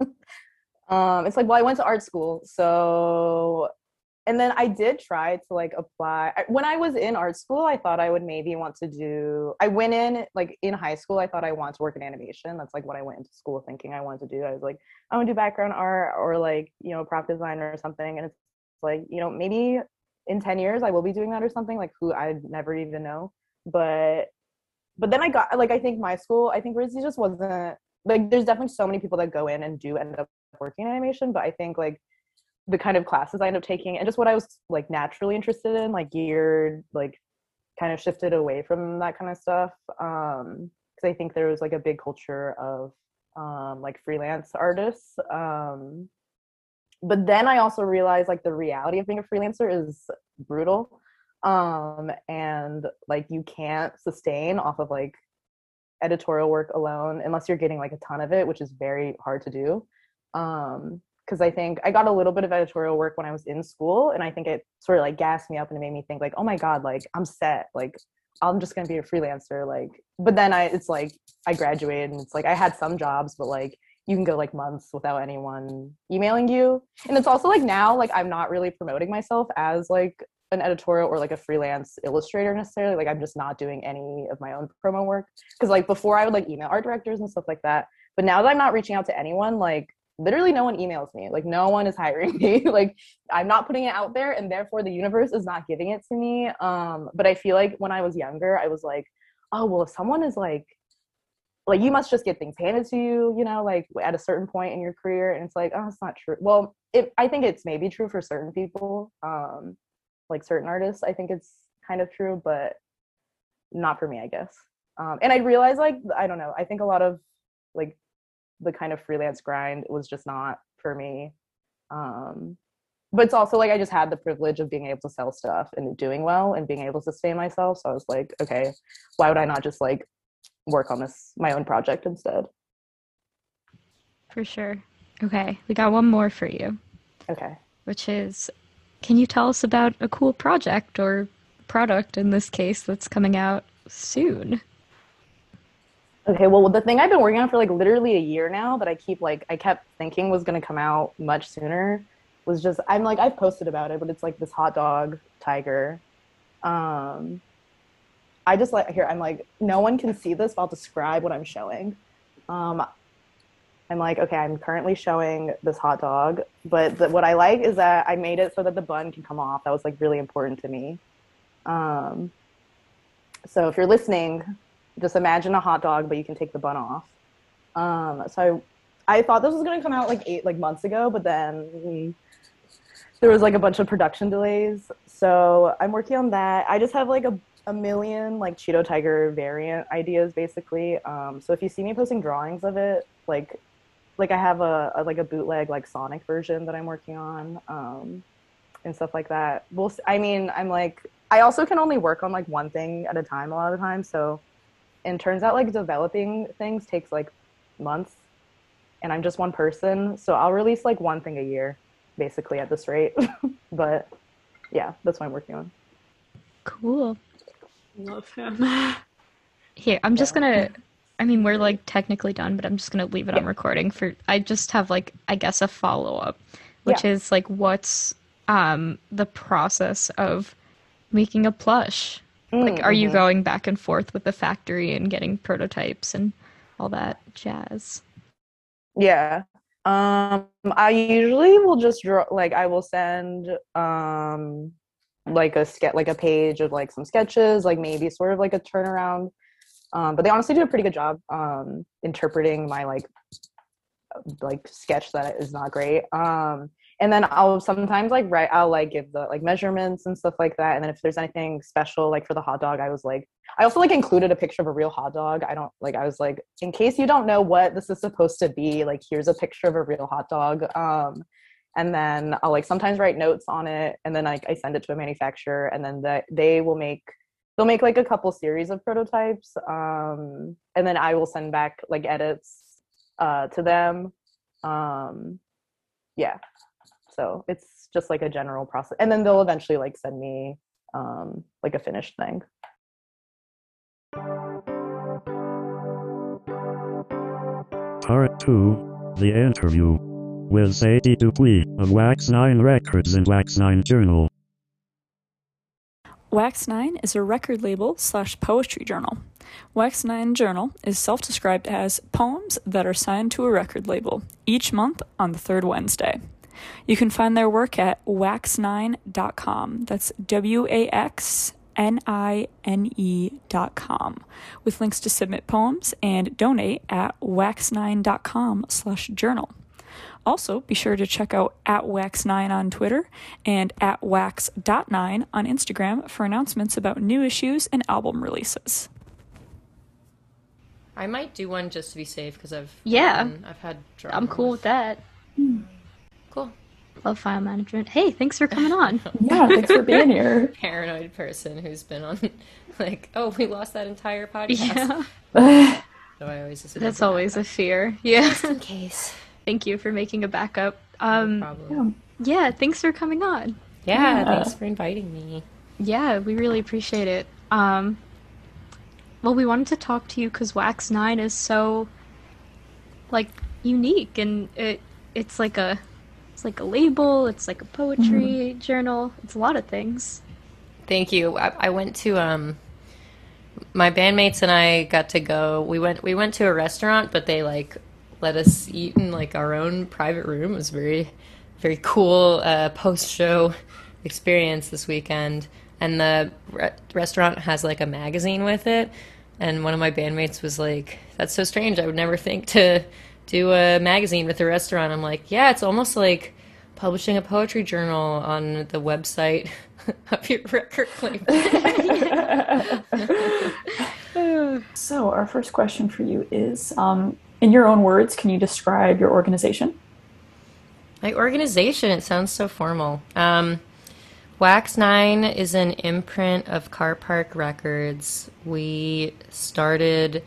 um, it's like, well, I went to art school, so, and then I did try to like apply. I, when I was in art school, I thought I would maybe want to do. I went in like in high school. I thought I wanted to work in animation. That's like what I went into school thinking I wanted to do. I was like, I want to do background art or like you know prop design or something. And it's like you know maybe in ten years I will be doing that or something. Like who I'd never even know, but. But then I got, like, I think my school, I think R I S D just wasn't, like, there's definitely so many people that go in and do end up working in animation, but I think, like, the kind of classes I ended up taking and just what I was, like, naturally interested in, like, geared, like, kind of shifted away from that kind of stuff. Um, because I think there was, like, a big culture of, um, like, freelance artists. Um, but then I also realized, like, the reality of being a freelancer is brutal. Um, and like you can't sustain off of like editorial work alone unless you're getting like a ton of it, which is very hard to do. Um, because I think I got a little bit of editorial work when I was in school, and I think it sort of like gassed me up and it made me think like, oh my God, like I'm set, like I'm just gonna be a freelancer. Like, but then I it's like I graduated and it's like I had some jobs, but like you can go like months without anyone emailing you. And it's also like now like I'm not really promoting myself as like an editorial or like a freelance illustrator necessarily. Like I'm just not doing any of my own promo work because like before I would like email art directors and stuff like that, but now that I'm not reaching out to anyone, like literally no one emails me. Like no one is hiring me. Like I'm not putting it out there, and therefore the universe is not giving it to me. Um, but I feel like when I was younger, I was like, oh well, if someone is like like you must just get things handed to you, you know, like at a certain point in your career. And it's like, oh, it's not true. Well, it, I think it's maybe true for certain people, um, like certain artists. I think it's kind of true, but not for me, I guess. Um, and I realized, like, I don't know, I think a lot of like the kind of freelance grind was just not for me. Um, but it's also like I just had the privilege of being able to sell stuff and doing well and being able to sustain myself. So I was like, okay, why would I not just like work on this my own project instead? For sure. Okay, we got one more for you. Okay. Which is, can you tell us about a cool project or product in this case that's coming out soon? Okay, well, the thing I've been working on for like literally a year now that I keep like I kept thinking was going to come out much sooner was just I'm like I've posted about it, but it's like this hot dog tiger. um I just like here I'm like no one can see this, but I'll describe what I'm showing. um I'm like, okay, I'm currently showing this hot dog, but the, what I like is that I made it so that the bun can come off. That was like really important to me. Um, so if you're listening, just imagine a hot dog, but you can take the bun off. Um, so I, I thought this was going to come out like eight like months ago, but then there was like a bunch of production delays. So I'm working on that. I just have like a, a million like Cheeto Tiger variant ideas basically. Um, so if you see me posting drawings of it, like like I have a, a like a bootleg like Sonic version that I'm working on, um, and stuff like that. We'll, I mean, I'm like, I also can only work on like one thing at a time a lot of the time. So, and turns out like developing things takes like months, and I'm just one person. So I'll release like one thing a year, basically at this rate. But yeah, that's what I'm working on. Cool. Love him. Here, I'm just gonna, I mean, we're like technically done, but I'm just gonna leave it on recording for, I just have like, I guess a follow-up, which Yeah. is like, what's um the process of making a plush? Like, are you Mhm. going back and forth with the factory and getting prototypes and all that jazz? Yeah. Um, I usually will just draw, like, I will send, um, like a ske- like a page of like some sketches, like maybe sort of like a turnaround. Um, but they honestly do a pretty good job, um, interpreting my like, like sketch that is not great. Um, and then I'll sometimes like write, I'll like give the like measurements and stuff like that. And then if there's anything special, like for the hot dog, I was like, I also like included a picture of a real hot dog. I don't like, I was like, in case you don't know what this is supposed to be, like, here's a picture of a real hot dog. Um, and then I'll like sometimes write notes on it. And then like I send it to a manufacturer, and then that they will make, they'll make like a couple series of prototypes. Um, and then I will send back like edits uh, to them. Um, yeah. So it's just like a general process. And then they'll eventually like send me um, like a finished thing. Part two, The Interview, with Sadie Dupuis of Wax nine Records and Wax nine Journal. Wax nine is a record label slash poetry journal. Wax nine Journal is self-described as poems that are signed to a record label each month on the third Wednesday. You can find their work at wax nine dot com. That's W A X N I N E dot com, with links to submit poems and donate at wax nine dot com slash journal. Also, be sure to check out at wax nine on Twitter and at wax dot nine on Instagram for announcements about new issues and album releases. I might do one just to be safe because I've Yeah. um, I've had drama I'm cool with that. Cool. Love file management. Hey, thanks for coming on. Yeah, thanks for being here. Paranoid person who's been on like, oh, we lost that entire podcast. Yeah, So I always just that's always a fear. Yeah. just in case. Thank you for making a backup. No Um, problem. yeah, thanks for coming on. Yeah, Yeah. thanks for inviting me. Yeah, we really appreciate it. Um, well, we wanted to talk to you because Wax nine is so, like, unique, and it it's like a it's like a label. It's like a poetry journal. It's a lot of things. Thank you. I, I went to um my bandmates and I got to go. We went we went to a restaurant, but they like let us eat in like our own private room. It was very, very cool uh, post-show experience this weekend. And the re- restaurant has like a magazine with it. And one of my bandmates was like, "That's so strange. I would never think to do a magazine with a restaurant." I'm like, "Yeah, it's almost like publishing a poetry journal on the website of your record label." So our first question for you is, um, in your own words, can you describe your organization? My organization, it sounds so formal. Um, Wax Nine is an imprint of Car Park Records. We started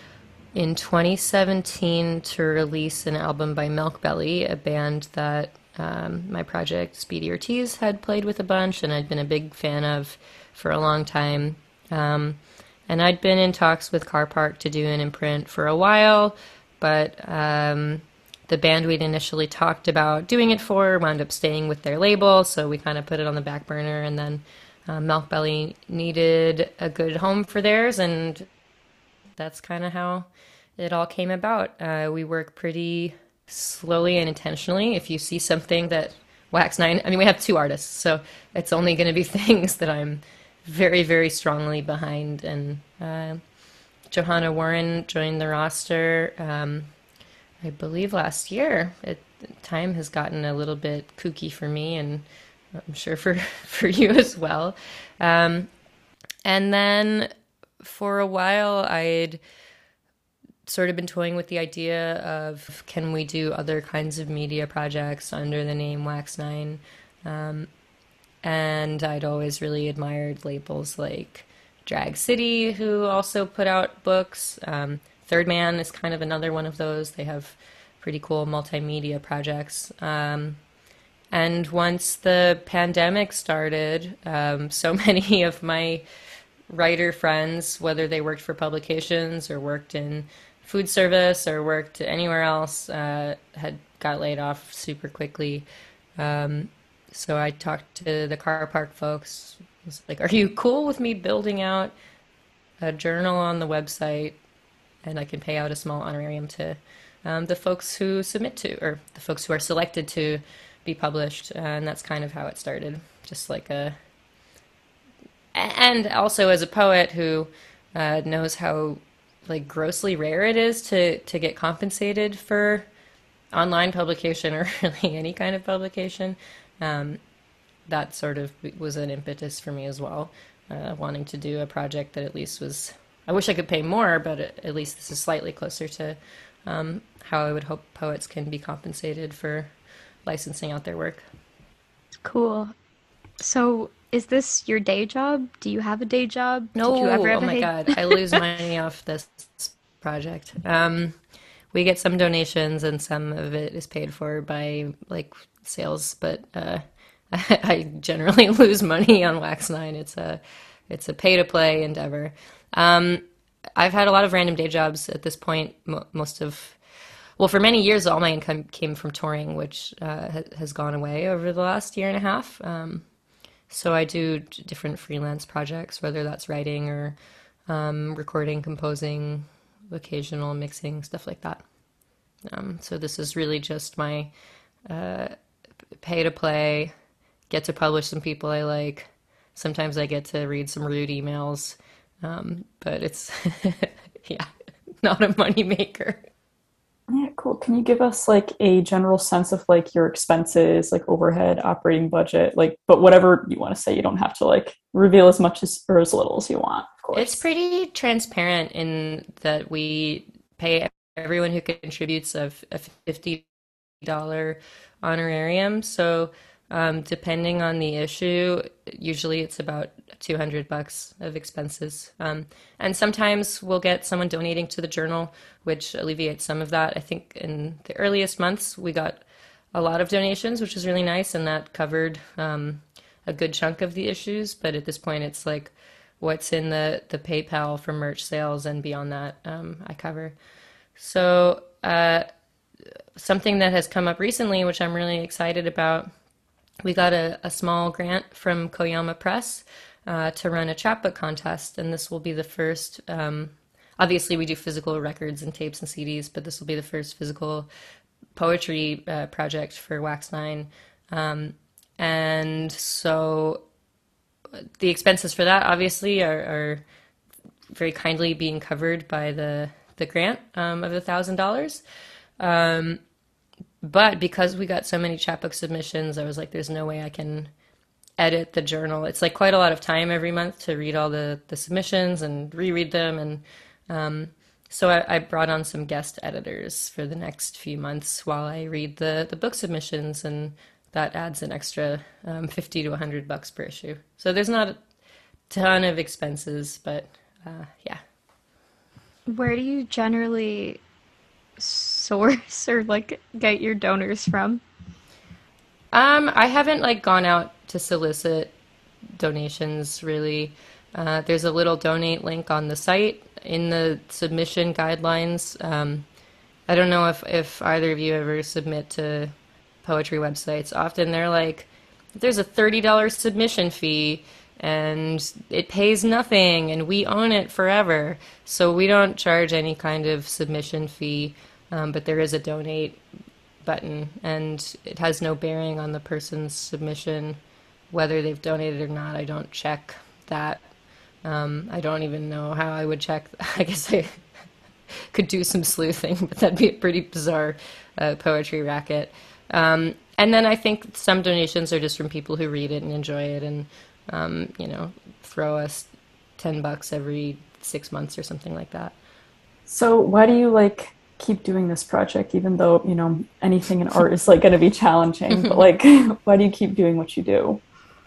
in twenty seventeen to release an album by Milk Belly, a band that um, my project Speedy Ortiz had played with a bunch and I'd been a big fan of for a long time. Um, and I'd been in talks with Car Park to do an imprint for a while, but um, the band we'd initially talked about doing it for wound up staying with their label, so we kind of put it on the back burner, and then uh, Milk Belly needed a good home for theirs, and that's kind of how it all came about. Uh, we work pretty slowly and intentionally. If you see something that Wax Nine, I mean, we have two artists, so it's only going to be things that I'm very, very strongly behind. And uh, Johanna Warren joined the roster, um, I believe last year. It, time has gotten a little bit kooky for me, and I'm sure for, for you as well. Um, and then for a while, I'd sort of been toying with the idea of, can we do other kinds of media projects under the name Wax Nine? Um, and I'd always really admired labels like Drag City, who also put out books. Um, Third Man is kind of another one of those. They have pretty cool multimedia projects. Um, and once the pandemic started, um, so many of my writer friends, whether they worked for publications or worked in food service or worked anywhere else, uh, had got laid off super quickly. Um, so I talked to the Car Park folks. I was like, "Are you cool with me building out a journal on the website, and I can pay out a small honorarium to um, the folks who submit to, or the folks who are selected to be published?" And that's kind of how it started. Just like a, and also as a poet who uh, knows how like grossly rare it is to to get compensated for online publication, or really any kind of publication. Um, that sort of was an impetus for me as well, uh, wanting to do a project that at least was, I wish I could pay more, but at least this is slightly closer to um, how I would hope poets can be compensated for licensing out their work. Cool. So is this your day job? Do you have a day job? No, Did you ever have oh a my day- God, I lose money off this project. Um, we get some donations and some of it is paid for by like sales, but uh, I generally lose money on Wax Nine. It's a, it's a pay to play endeavor. Um, I've had a lot of random day jobs at this point. Mo- most of, well, for many years, all my income came from touring, which uh, ha- has gone away over the last year and a half. Um, so I do d- different freelance projects, whether that's writing or um, recording, composing, occasional mixing, stuff like that. Um, so this is really just my uh, pay to play, get to publish some people I like. Sometimes I get to read some rude emails. Um, but it's, yeah, not a moneymaker. Yeah, cool. Can you give us like a general sense of like your expenses, like overhead, operating budget, like, but whatever you want to say, you don't have to like reveal as much as or as little as you want, of course. It's pretty transparent in that we pay everyone who contributes a, a fifty dollars honorarium. So Um, depending on the issue, usually it's about two hundred bucks of expenses. Um, and sometimes we'll get someone donating to the journal, which alleviates some of that. I think in the earliest months, we got a lot of donations, which was really nice, and that covered um, a good chunk of the issues. But at this point, it's like what's in the, the PayPal for merch sales, and beyond that, um, I cover. So uh, something that has come up recently, which I'm really excited about, we got a, a small grant from Koyama Press uh, to run a chapbook contest, and this will be the first um, obviously we do physical records and tapes and C Ds, but this will be the first physical poetry uh, project for Wax Nine. Um, and so the expenses for that obviously are, are very kindly being covered by the, the grant um, of a thousand dollars. Um, but because we got so many chapbook submissions, I was like, there's no way I can edit the journal. It's like quite a lot of time every month to read all the, the submissions and reread them. And um, so I, I brought on some guest editors for the next few months while I read the, the book submissions, and that adds an extra um, fifty to one hundred bucks per issue. So there's not a ton of expenses, but uh, yeah. Where do you generally source or like get your donors from? Um, I haven't like gone out to solicit donations really. Uh, there's a little donate link on the site in the submission guidelines. Um, I don't know if, if either of you ever submit to poetry websites. Often they're like, there's a thirty dollars submission fee and it pays nothing and we own it forever. So we don't charge any kind of submission fee, um, but there is a donate button and it has no bearing on the person's submission, whether they've donated or not. I don't check that. Um, I don't even know how I would check. I guess I could do some sleuthing, but that'd be a pretty bizarre uh, poetry racket. Um, and then I think some donations are just from people who read it and enjoy it and, um, you know, throw us ten bucks every six months or something like that. So why do you like keep doing this project, even though, you know, anything in art is like going to be challenging, but like, why do you keep doing what you do?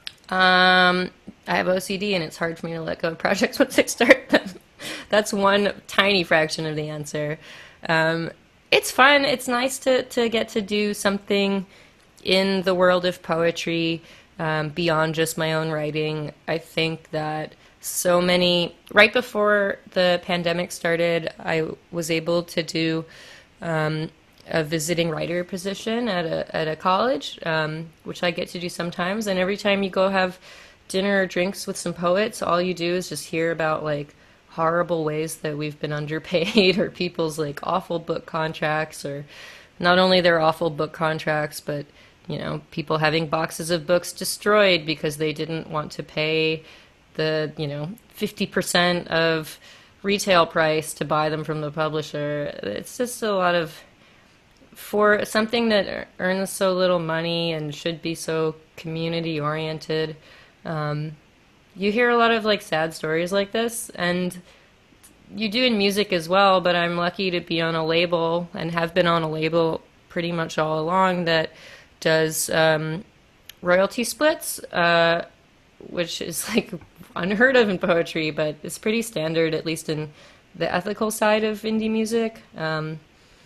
Um, I have O C D and it's hard for me to let go of projects once I start them. That's one tiny fraction of the answer. Um, it's fun. It's nice to, to get to do something in the world of poetry, um, beyond just my own writing. I think that so many, right before the pandemic started, I was able to do um, a visiting writer position at a at a college, um, which I get to do sometimes. And every time you go have dinner or drinks with some poets, all you do is just hear about like horrible ways that we've been underpaid, or people's like awful book contracts, or not only their awful book contracts, but you know, people having boxes of books destroyed because they didn't want to pay the, you know, fifty percent of retail price to buy them from the publisher. It's just a lot of, for something that earns so little money and should be so community oriented. Um, you hear a lot of like sad stories like this, and you do in music as well, but I'm lucky to be on a label and have been on a label pretty much all along that does um, royalty splits, uh, which is like unheard of in poetry, but it's pretty standard, at least in the ethical side of indie music. Um,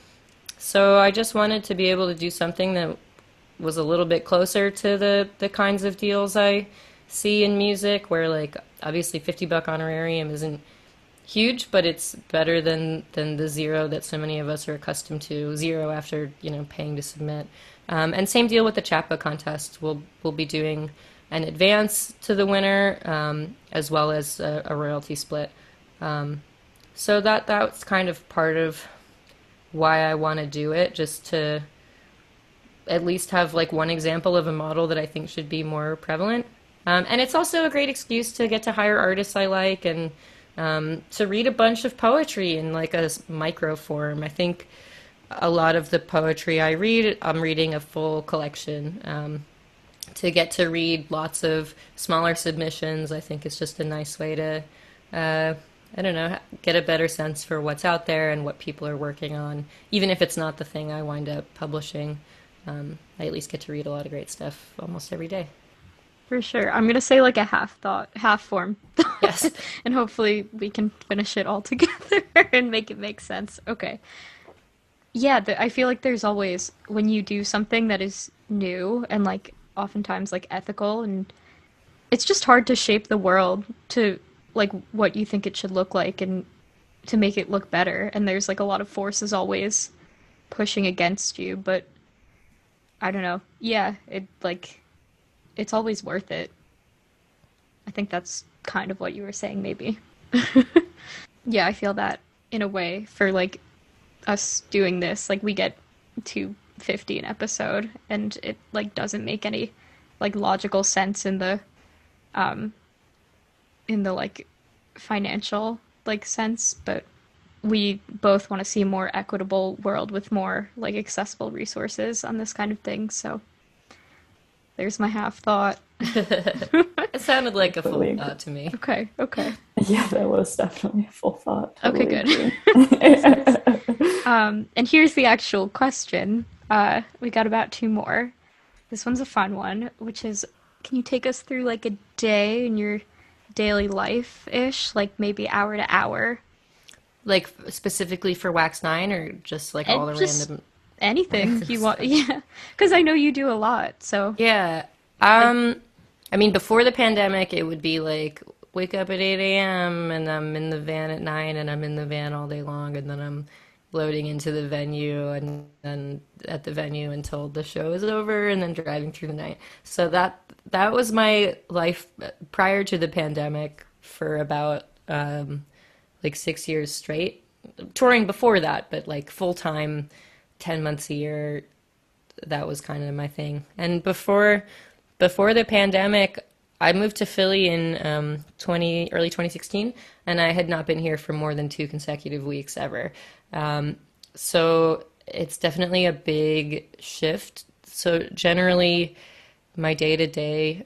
so I just wanted to be able to do something that was a little bit closer to the, the kinds of deals I see in music, where like obviously fifty buck honorarium isn't huge, but it's better than, than the zero that so many of us are accustomed to, zero after, you know, paying to submit. Um, and same deal with the chapbook contest. We'll, we'll be doing an advance to the winner, um, as well as a, a royalty split. Um, so that that's kind of part of why I want to do it, just to at least have like one example of a model that I think should be more prevalent. Um, and it's also a great excuse to get to hire artists I like, and um, to read a bunch of poetry in like a micro form. I think a lot of the poetry I read, I'm reading a full collection. Um, to get to read lots of smaller submissions, I think it's just a nice way to, uh, I don't know, get a better sense for what's out there and what people are working on. Even if it's not the thing I wind up publishing, um, I at least get to read a lot of great stuff almost every day. For sure. I'm going to say like a half thought, half form. Yes. And hopefully we can finish it all together and make it make sense. Okay. Yeah, the, I feel like there's always, when you do something that is new and like oftentimes like ethical, and it's just hard to shape the world to like what you think it should look like and to make it look better. And there's like a lot of forces always pushing against you, but I don't know. Yeah, it like, it's always worth it. I think that's kind of what you were saying, maybe. Yeah, I feel that. in a way for like us doing this. Like we get two fifty an episode, and it like doesn't make any like logical sense in the um in the like financial like sense, but we both want to see a more equitable world with more like accessible resources on this kind of thing. So there's my half thought. It sounded like a full Totally agree. thought to me. Okay, okay. Yeah, that was definitely a full thought. Okay, Totally good. agree. Um, and here's the actual question. Uh, we got about two more. This one's a fun one, which is, can you take us through like a day in your daily life-ish, like maybe hour to hour? Like specifically for Wax Nine, or just like And all the just random? anything you want. Yeah, because I know you do a lot. So Yeah. Um, I mean, before the pandemic, it would be like wake up at eight a m and I'm in the van at nine, and I'm in the van all day long, and then I'm loading into the venue, and then at the venue until the show is over, and then driving through the night. So that that was my life prior to the pandemic for about um, like six years straight. Touring before that, but like full time, ten months a year. That was kind of my thing. And before before the pandemic, I moved to Philly in um, twenty early twenty sixteen, and I had not been here for more than two consecutive weeks ever. Um, so it's definitely a big shift. So generally, my day to day,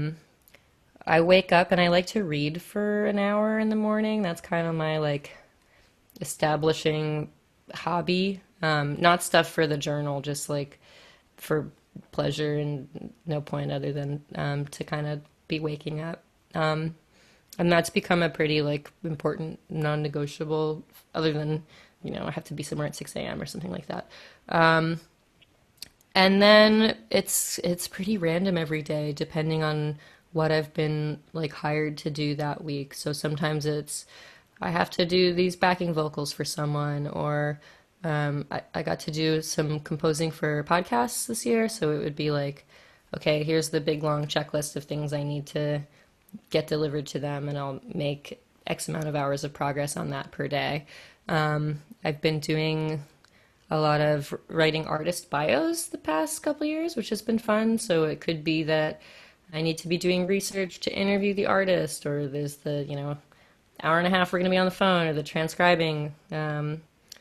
I wake up and I like to read for an hour in the morning. That's kind of my like establishing hobby. Um, not stuff for the journal, just like for pleasure and no point other than um, to kind of be waking up. Um, and that's become a pretty like important non-negotiable, other than, you know, I have to be somewhere at six a m or something like that. Um, and then it's it's pretty random every day, depending on what I've been like hired to do that week. So sometimes it's I have to do these backing vocals for someone, or um, I, I got to do some composing for podcasts this year. So it would be like, okay, here's the big long checklist of things I need to get delivered to them, and I'll make X amount of hours of progress on that per day. Um, I've been doing a lot of writing artist bios the past couple of years, which has been fun. So it could be that I need to be doing research to interview the artist, or there's the, you know, hour and a half we're going to be on the phone, or the transcribing. Um,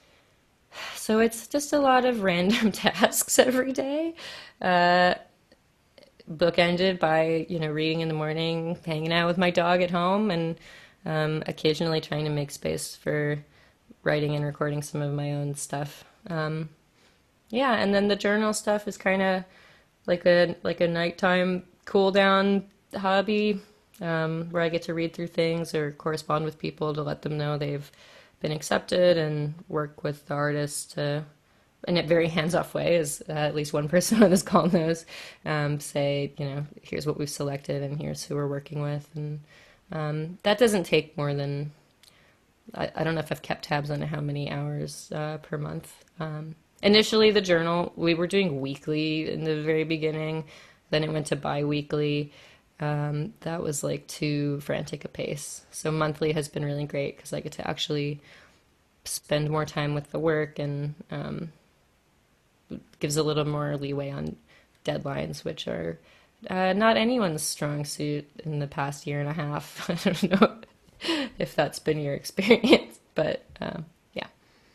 so it's just a lot of random tasks every day, uh, bookended by, you know, reading in the morning, hanging out with my dog at home, and um, occasionally trying to make space for writing and recording some of my own stuff. Um, yeah, and then the journal stuff is kind of like a like a nighttime cool down hobby, um, where I get to read through things or correspond with people to let them know they've been accepted, and work with the artists to, in a very hands-off way, as uh, at least one person on this call knows, um, say, you know, here's what we've selected and here's who we're working with. And um, that doesn't take more than, I, I don't know if I've kept tabs on how many hours uh, per month. Um, initially, the journal, we were doing weekly in the very beginning. Then it went to bi-weekly. Um, that was like too frantic a pace. So monthly has been really great because I get to actually spend more time with the work, and um, gives a little more leeway on deadlines, which are uh, not anyone's strong suit in the past year and a half. I don't know if that's been your experience, but um, yeah.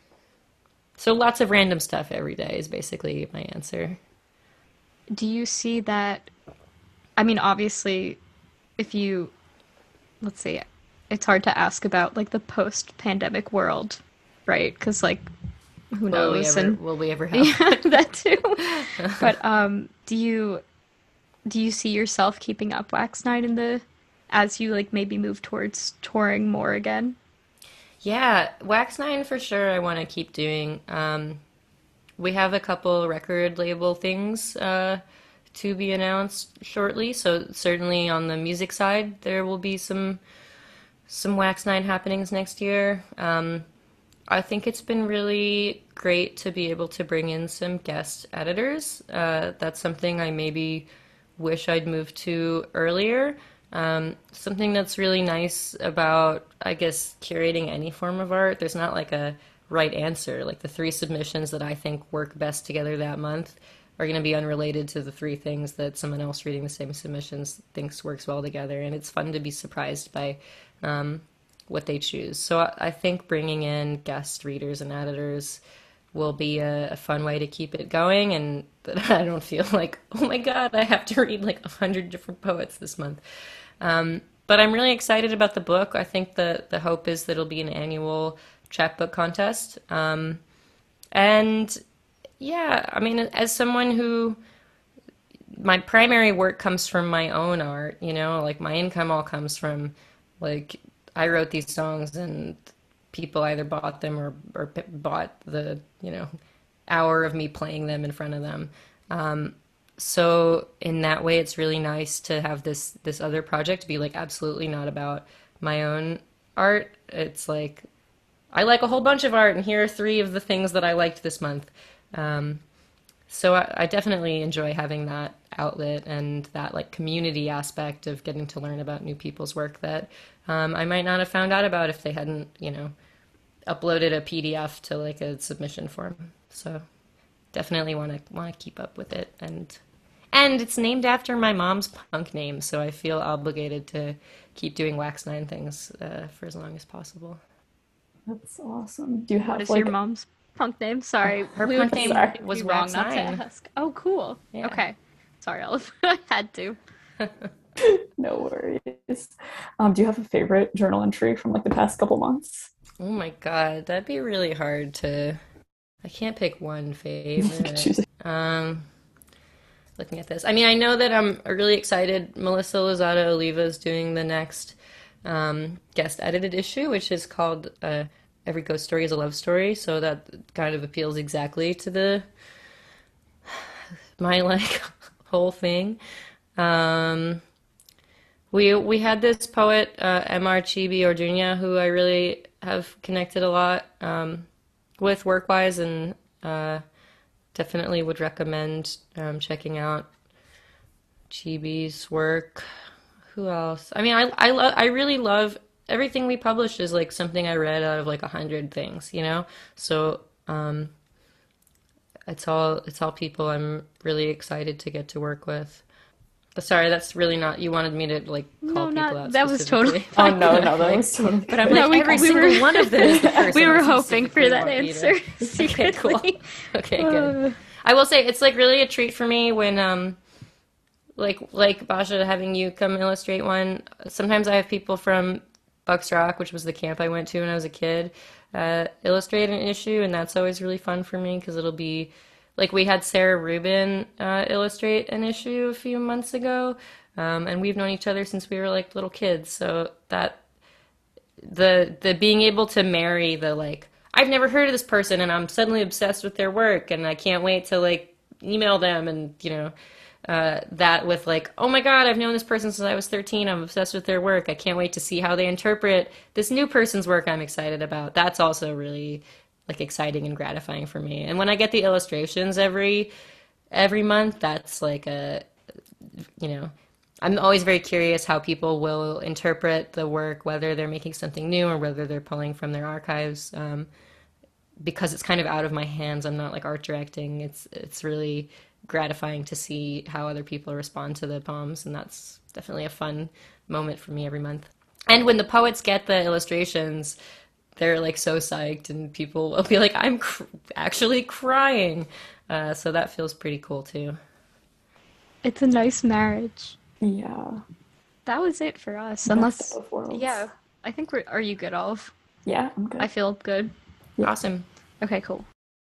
So lots of random stuff every day is basically my answer. Do you see that? I mean, obviously, if you, let's see, it's hard to ask about like the post-pandemic world, right? Because like, who Will we knows? ever, And will we ever have? yeah, that too. But um, do you do you see yourself keeping up Wax Nine in the as you like maybe move towards touring more again? Yeah, Wax Nine for sure. I want to keep doing. Um, we have a couple record label things uh, to be announced shortly. So certainly on the music side, there will be some some Wax Nine happenings next year. Um, I think it's been really great to be able to bring in some guest editors. Uh, that's something I maybe wish I'd moved to earlier, Um, something that's really nice about, I guess, curating any form of art, there's not like a right answer. Like the three submissions that I think work best together that month are going to be unrelated to the three things that someone else reading the same submissions thinks works well together. And it's fun to be surprised by um, what they choose. So I, I think bringing in guest readers and editors will be a, a fun way to keep it going, and that I don't feel like, oh my God, I have to read like a hundred different poets this month. Um, but I'm really excited about the book. I think the, the hope is that it'll be an annual chapbook contest. Um, and yeah, I mean, as someone who, my primary work comes from my own art, you know, like my income all comes from, like, I wrote these songs and people either bought them or, or bought the, you know, hour of me playing them in front of them. Um, So in that way, it's really nice to have this this other project be like absolutely not about my own art. It's like, I like a whole bunch of art, and here are three of the things that I liked this month. Um, so I, I definitely enjoy having that outlet and that like community aspect of getting to learn about new people's work that um, I might not have found out about if they hadn't, you know, uploaded a P D F to like a submission form. So definitely want to want to keep up with it. And And it's named after my mom's punk name, so I feel obligated to keep doing Wax Nine things uh, for as long as possible. That's awesome. Do you have What is like your mom's punk name? Sorry, Her we punk would name be was wrong Wax not to Nine. ask. Oh, cool. Yeah. Okay. Sorry, Olive. I had to. no worries. Um, do you have a favorite journal entry from like the past couple months? Oh my God, that'd be really hard to... I can't pick one favorite. Choose it. Um, looking at this. I mean, I know that I'm really excited. Melissa Lozada Oliva is doing the next um, guest edited issue, which is called uh, Every Ghost Story is a Love Story. So that kind of appeals exactly to the my like whole thing. Um, we we had this poet, uh, M R Chibi Orduña, who I really have connected a lot um, with work-wise, and uh, definitely would recommend um, checking out Chibi's work. Who else? I mean, I I lo- I really love everything we publish is like something I read out of like a hundred things, you know. So um, it's all it's all people I'm really excited to get to work with. Sorry, that's really not. You wanted me to like call No, people not- out. that was specifically. totally Oh no, no, that was totally. But I'm No, like we- every we single were- one of them is the person We were I hoping for specifically that want you to- answer Okay, secretly. cool. Okay, good. I will say it's like really a treat for me when um like like Basha having you come illustrate one. Sometimes I have people from Bucks Rock, which was the camp I went to when I was a kid, uh, illustrate an issue, and that's always really fun for me because it'll be like we had Sarah Rubin uh, illustrate an issue a few months ago, um, and we've known each other since we were like little kids. So that the the being able to marry the like I've never heard of this person and I'm suddenly obsessed with their work and I can't wait to like email them and you know uh, that with like, oh my God, I've known this person since I was thirteen. I'm obsessed with their work. I can't wait to see how they interpret this new person's work I'm excited about. That's also really like exciting and gratifying for me. And when I get the illustrations every every month, that's like a, you know, I'm always very curious how people will interpret the work, whether they're making something new or whether they're pulling from their archives. Um, because it's kind of out of my hands. I'm not like art directing. It's it's really gratifying to see how other people respond to the poems, and that's definitely a fun moment for me every month. And when the poets get the illustrations, they're like so psyched, and people will be like, "I'm cr- actually crying," uh, so that feels pretty cool too. It's a nice marriage. Yeah. That was it for us. Best Unless, of both worlds. yeah, I think we're. Are you good, Olive? Yeah, I'm good. I feel good. Yeah. Awesome. Okay, cool.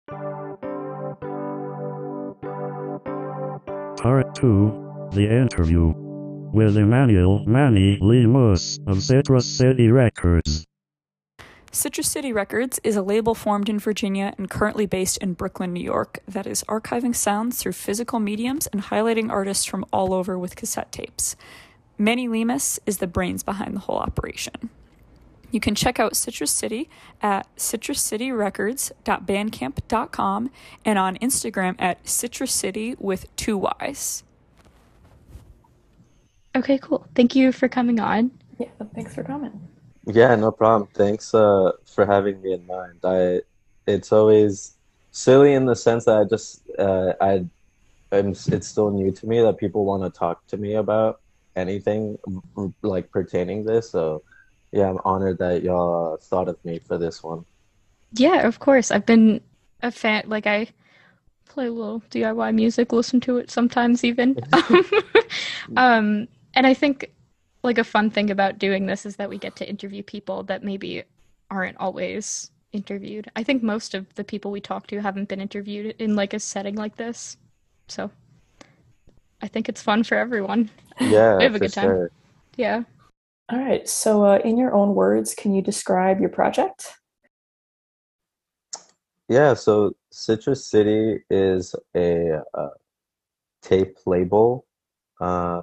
Part two, The Interview, with Emmanuel Manny Lemus of Citrus City Records. Citrus City Records is a label formed in Virginia and currently based in Brooklyn, New York, that is archiving sounds through physical mediums and highlighting artists from all over with cassette tapes. Manny Lemus is the brains behind the whole operation. You can check out Citrus City at citrus city records dot bandcamp dot com and on Instagram at Citrus City with two Y's. Okay, cool. Thank you for coming on. Yeah, thanks for coming. Yeah, no problem. Thanks uh for having me in mind. I it's always silly in the sense that I just uh I I'm it's still new to me that people want to talk to me about anything r- like pertaining this. So yeah, I'm honored that y'all uh, thought of me for this one. Yeah, of course. I've been a fan, like I play a little D I Y music, listen to it sometimes even. Um, and I think like a fun thing about doing this is that we get to interview people that maybe aren't always interviewed. I think most of the people we talk to haven't been interviewed in like a setting like this. So I think it's fun for everyone. We Yeah, have a for good time. sure. Yeah. All right. So, uh, in your own words, can you describe your project? Yeah, so Citrus City is a uh, tape label. Uh,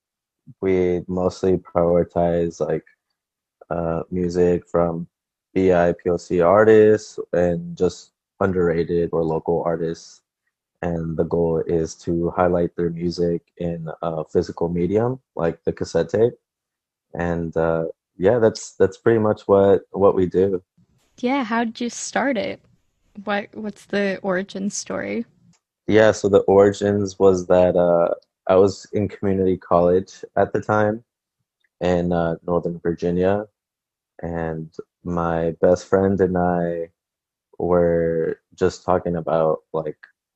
we mostly prioritize like uh, music from B I P O C artists and just underrated or local artists. And the goal is to highlight their music in a physical medium, like the cassette tape. And uh, yeah, that's that's pretty much what what we do. Yeah, how did you start it? What what's the origin story? Yeah, so the origins was that uh, I was in community college at the time in uh, Northern Virginia, and my best friend and I were just talking about like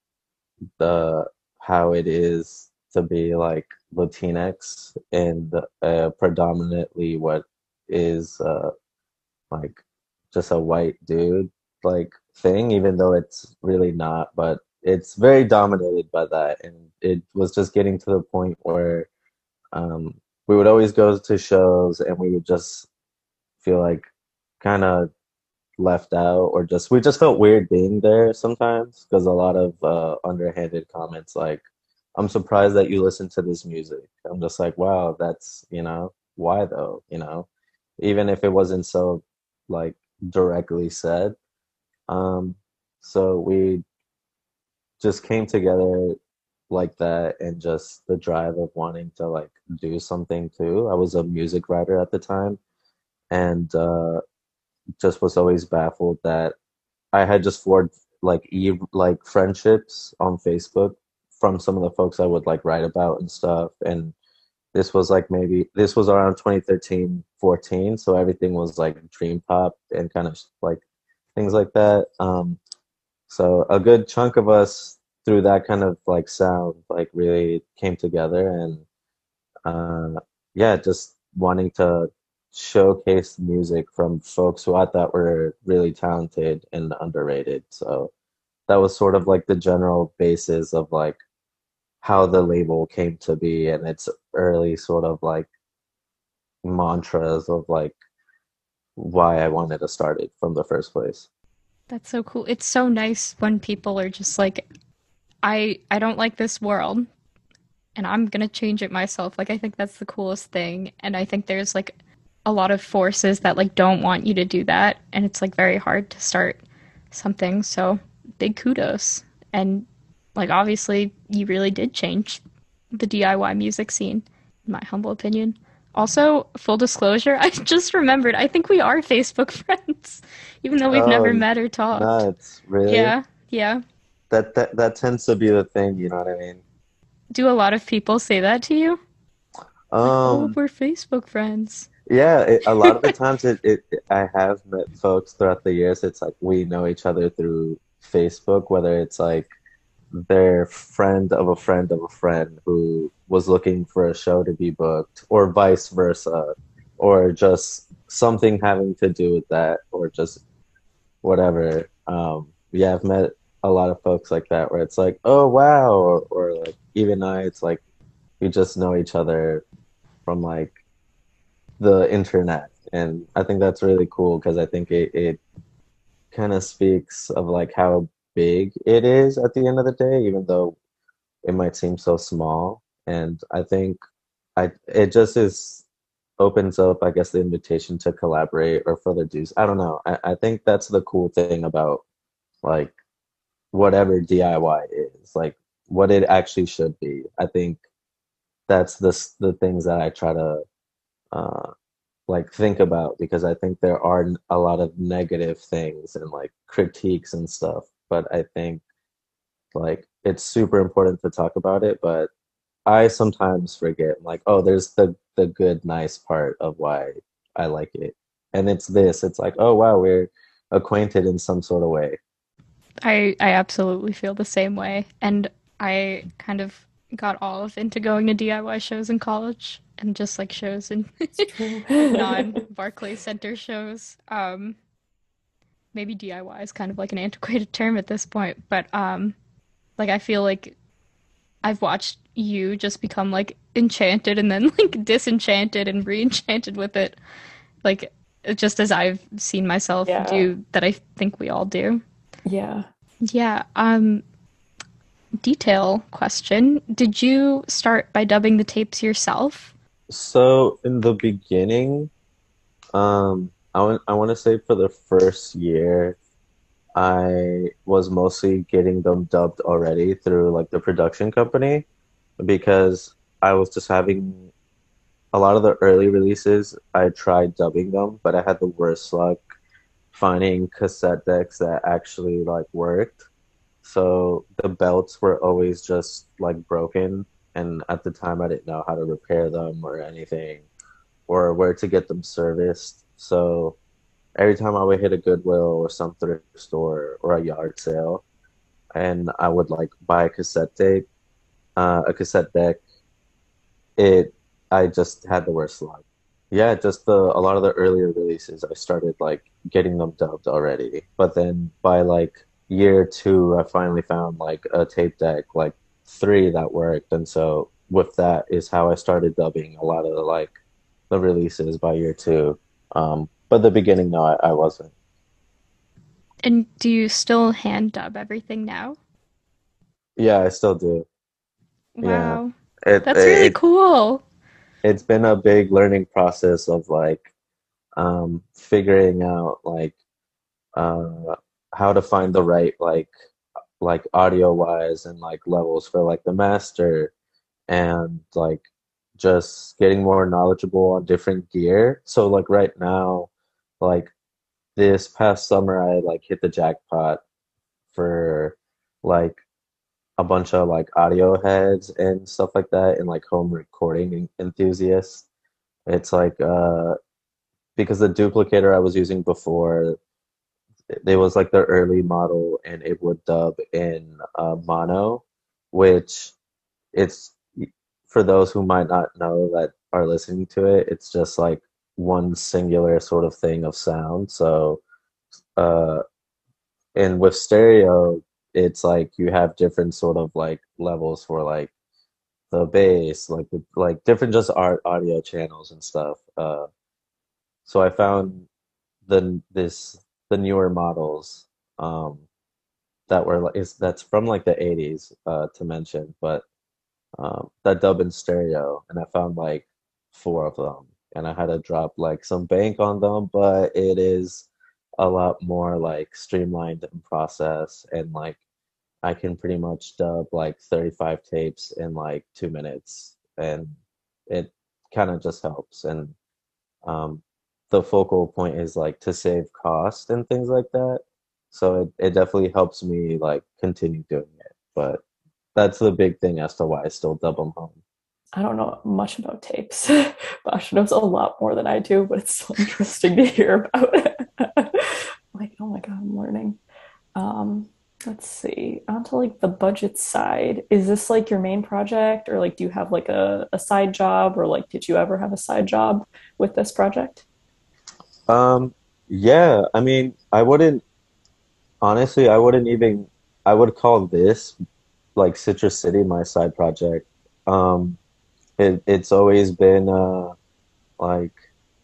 the how it is to be like Latinx and uh, predominantly what is uh, like just a white dude like thing, even though it's really not, but it's very dominated by that. And it was just getting to the point where um, we would always go to shows and we would just feel like kind of left out or just we just felt weird being there sometimes because a lot of uh, underhanded comments like I'm surprised that you listen to this music. I'm just like, wow, that's, you know, why though, you know, even if it wasn't so like directly said. um so we just came together like that, and just the drive of wanting to like do something too. I was a music writer at the time, and uh just was always baffled that I had just forged like e like friendships on Facebook from some of the folks I would like write about and stuff. And this was like maybe this was around twenty thirteen, fourteen, so everything was like dream pop and kind of like things like that. Um, so a good chunk of us through that kind of like sound like really came together, and uh, yeah, just wanting to showcase music from folks who I thought were really talented and underrated. So that was sort of like the general basis of like how the label came to be, and its early sort of like mantras of like why I wanted to start it from the first place. That's so cool. It's so nice when people are just like, I I don't like this world and I'm gonna change it myself. Like I think that's the coolest thing. And I think there's like a lot of forces that like don't want you to do that. And it's like very hard to start something. So big kudos. And like obviously you really did change the D I Y music scene, in my humble opinion. Also, full disclosure, I just remembered I think we are Facebook friends, even though we've never Oh, met or talked. nuts, really? Yeah, yeah. That that that tends to be the thing, you know what I mean? Do a lot of people say that to you? Like, oh, Um, we're Facebook friends. yeah, it, a lot of the times it, it I have met folks throughout the years. It's like we know each other through Facebook, whether it's like their friend of a friend of a friend who was looking for a show to be booked, or vice versa, or just something having to do with that, or just whatever. Um, yeah, I've met a lot of folks like that where it's like, oh wow, or, or like even I, it's like we just know each other from like the internet, and I think that's really cool because I think it, it kind of speaks of like how big it is at the end of the day, even though it might seem so small. And I think I it just is opens up, I guess, the invitation to collaborate or further do. I don't know. I, I think that's the cool thing about like whatever D I Y is, like what it actually should be. I think that's the s- the things that I try to uh like think about, because I think there are n- a lot of negative things and like critiques and stuff, but I think like it's super important to talk about it, but I sometimes forget, like, oh, there's the the good, nice part of why I like it. And it's this, it's like, oh wow, we're acquainted in some sort of way. I I absolutely feel the same way, and I kind of got all of into going to D I Y shows in college and just like shows in True. non-Barclays Center shows. Um, maybe D I Y is kind of like an antiquated term at this point, but um, like I feel like I've watched you just become like enchanted and then like disenchanted and re-enchanted with it, like just as I've seen myself Yeah. do that I think we all do. Yeah. Yeah, um, detail question. Did you start by dubbing the tapes yourself? So in the beginning, um, I want I want to say for the first year, I was mostly getting them dubbed already through like the production company, because I was just having a lot of the early releases. I tried dubbing them, but I had the worst luck finding cassette decks that actually like worked. So the belts were always just like broken, and at the time I didn't know how to repair them or anything, or where to get them serviced. So every time I would hit a Goodwill or some thrift store or a yard sale, and I would like buy a cassette tape, uh, a cassette deck, it I just had the worst luck. Yeah, just the a lot of the earlier releases, I started like getting them dubbed already. But then by like year two, I finally found like a tape deck, like three that worked, and so with that is how I started dubbing a lot of the like the releases by year two. Um, but the beginning, no, I, I wasn't. And do you still hand dub everything now? Yeah, I still do. Yeah, Wow, it that's really it cool. it's been a big learning process of like um figuring out like uh how to find the right like like audio wise and like levels for like the master, and like just getting more knowledgeable on different gear. So like right now, like this past summer I like hit the jackpot for like a bunch of like audio heads and stuff like that, and like home recording enthusiasts. It's like uh because the duplicator I was using before, it was like the early model and it would dub in uh, mono, which it's for those who might not know that are listening to it, it's just like one singular sort of thing of sound. So uh and with stereo, it's like you have different sort of like levels for like the bass, like the like different just art audio channels and stuff. Uh so I found the this the newer models um that were like is that's from like the eighties uh to mention, but um that dub in stereo, and I found like four of them, and I had to drop like some bank on them, but it is a lot more like streamlined in process, and like I can pretty much dub like thirty-five tapes in like two minutes, and it kind of just helps. And um, the focal point is like to save cost and things like that. So it, it definitely helps me like continue doing it. But that's the big thing as to why I still dub them home. I don't know much about tapes. Basha knows a lot more than I do, but it's so interesting to hear about it. Like, oh my God, I'm learning. Um, let's see. On to like the budget side. Is this like your main project, or like do you have like a, a side job, or like did you ever have a side job with this project? Um, yeah, I mean, I wouldn't honestly, I wouldn't even I would call this like Citrus City my side project. Um, it it's always been uh like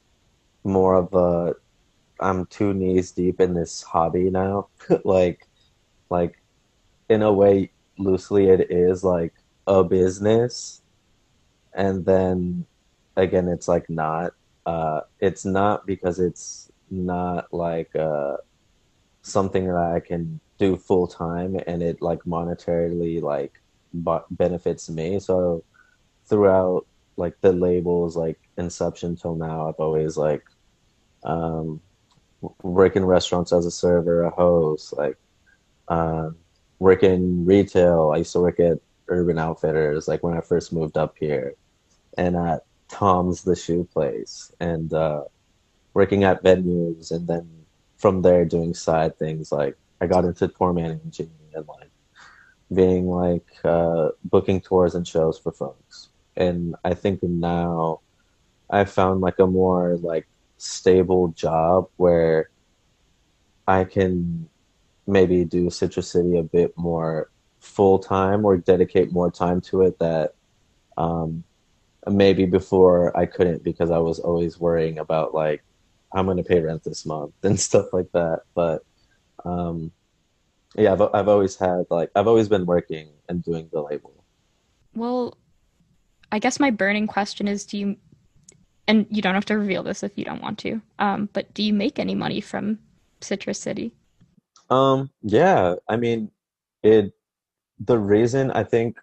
more of a I'm two knees deep in this hobby now. Like like in a way, loosely it is like a business, and then again it's like not. Uh it's not because it's not like uh something that I can do full time and it like monetarily like b benefits me. So throughout like the labels like inception till now, I've always like um work in restaurants as a server, a host, like uh, work in retail. I used to work at Urban Outfitters, like when I first moved up here, and at Tom's the shoe place, and uh, working at venues, and then from there doing side things. Like I got into tour managing and like being like uh, booking tours and shows for folks. And I think now I found like a more like stable job where I can maybe do Citrus City a bit more full time or dedicate more time to it that um, maybe before I couldn't because I was always worrying about like I'm going to pay rent this month and stuff like that. But um, yeah, I've I've always had like I've always been working and doing the label. Well, I guess my burning question is, do you, and you don't have to reveal this if you don't want to, um, but do you make any money from Citrus City? Um, yeah, I mean, it the reason I think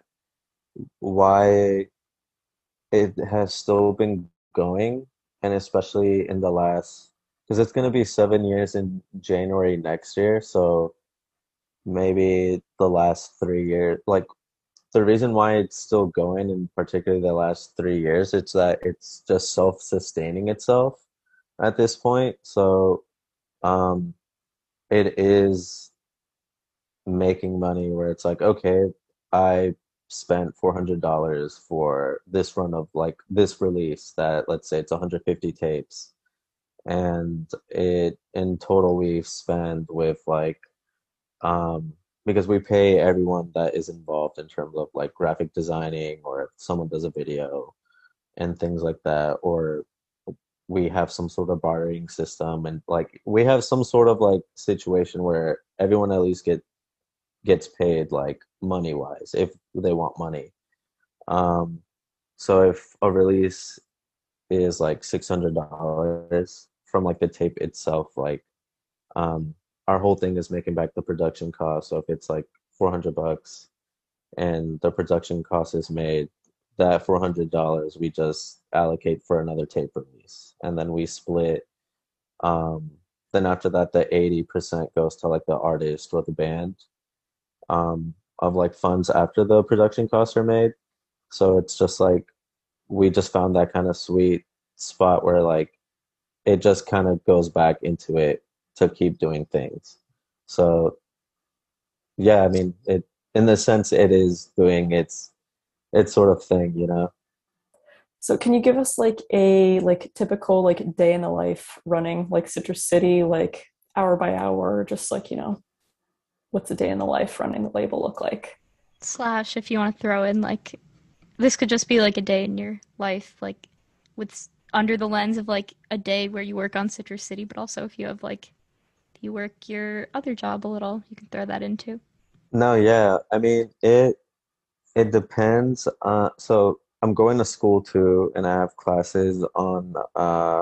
why it has still been going, and especially in the last, because it's going to be seven years in January next year, so maybe the last three years, like the reason why it's still going, in particularly the last three years, it's that it's just self-sustaining itself at this point. So, um, it is making money where it's like, okay, I spent four hundred dollars for this run of like this release that let's say it's one hundred fifty tapes. And it in total we've spent with like um because we pay everyone that is involved in terms of like graphic designing or if someone does a video and things like that, or we have some sort of bartering system and like we have some sort of like situation where everyone at least get gets paid like money wise if they want money. Um, so if a release is like six hundred dollars from like the tape itself, like um, our whole thing is making back the production cost. So if it's like four hundred bucks and the production cost is made, that four hundred dollars we just allocate for another tape release. And then we split. Um, then after that, the eighty percent goes to like the artist or the band um, of like funds after the production costs are made. So it's just like we just found that kind of sweet spot where like it just kind of goes back into it to keep doing things. So yeah, I mean it in the sense it is doing its its sort of thing, you know. So can you give us like a like typical like day in the life running like Citrus City, like hour by hour, just like, you know, what's a day in the life running the label look like? Slash, if you want to throw in like, this could just be like a day in your life, like with s- under the lens of like a day where you work on Citrus City, but also if you have like, you work your other job a little, you can throw that in too. No, yeah. I mean it it depends. Uh so I'm going to school too and I have classes on uh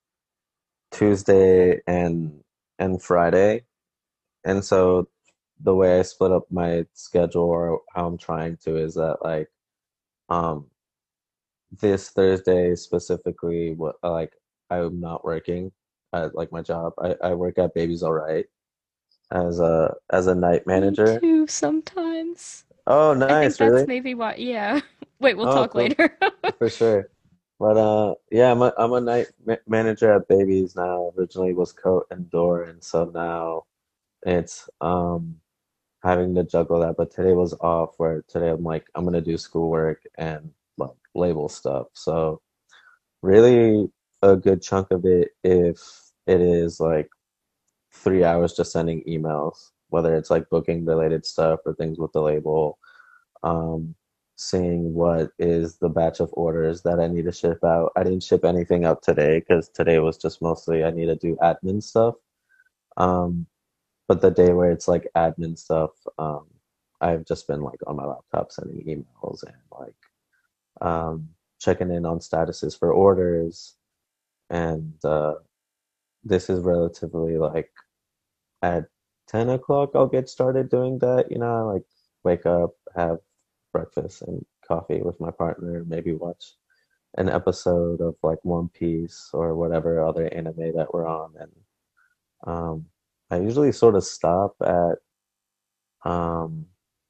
Tuesday and and Friday. And so the way I split up my schedule or how I'm trying to is that like um this Thursday specifically what like I'm not working at like my job. I, I work at Baby's All Right as a as a night Me manager. too, sometimes. Oh, I think nice, that's really? maybe why, yeah. Wait, we'll Oh, talk cool. later. For sure. But uh yeah, I'm a I'm a night ma manager at Baby's now. Originally was coat and door, and so now it's um having to juggle that. But today was off where today I'm like I'm gonna do schoolwork and like label stuff. So really a good chunk of it if it is like three hours just sending emails, whether it's like booking related stuff or things with the label, um, seeing what is the batch of orders that I need to ship out. I didn't ship anything out today because today was just mostly I need to do admin stuff. Um, but the day where it's like admin stuff, um, I've just been like on my laptop sending emails and like um, checking in on statuses for orders. And uh, this is relatively like at ten o'clock, I'll get started doing that. You know, I like wake up, have breakfast, and coffee with my partner, maybe watch an episode of like One Piece or whatever other anime that we're on. And um, I usually sort of stop at um,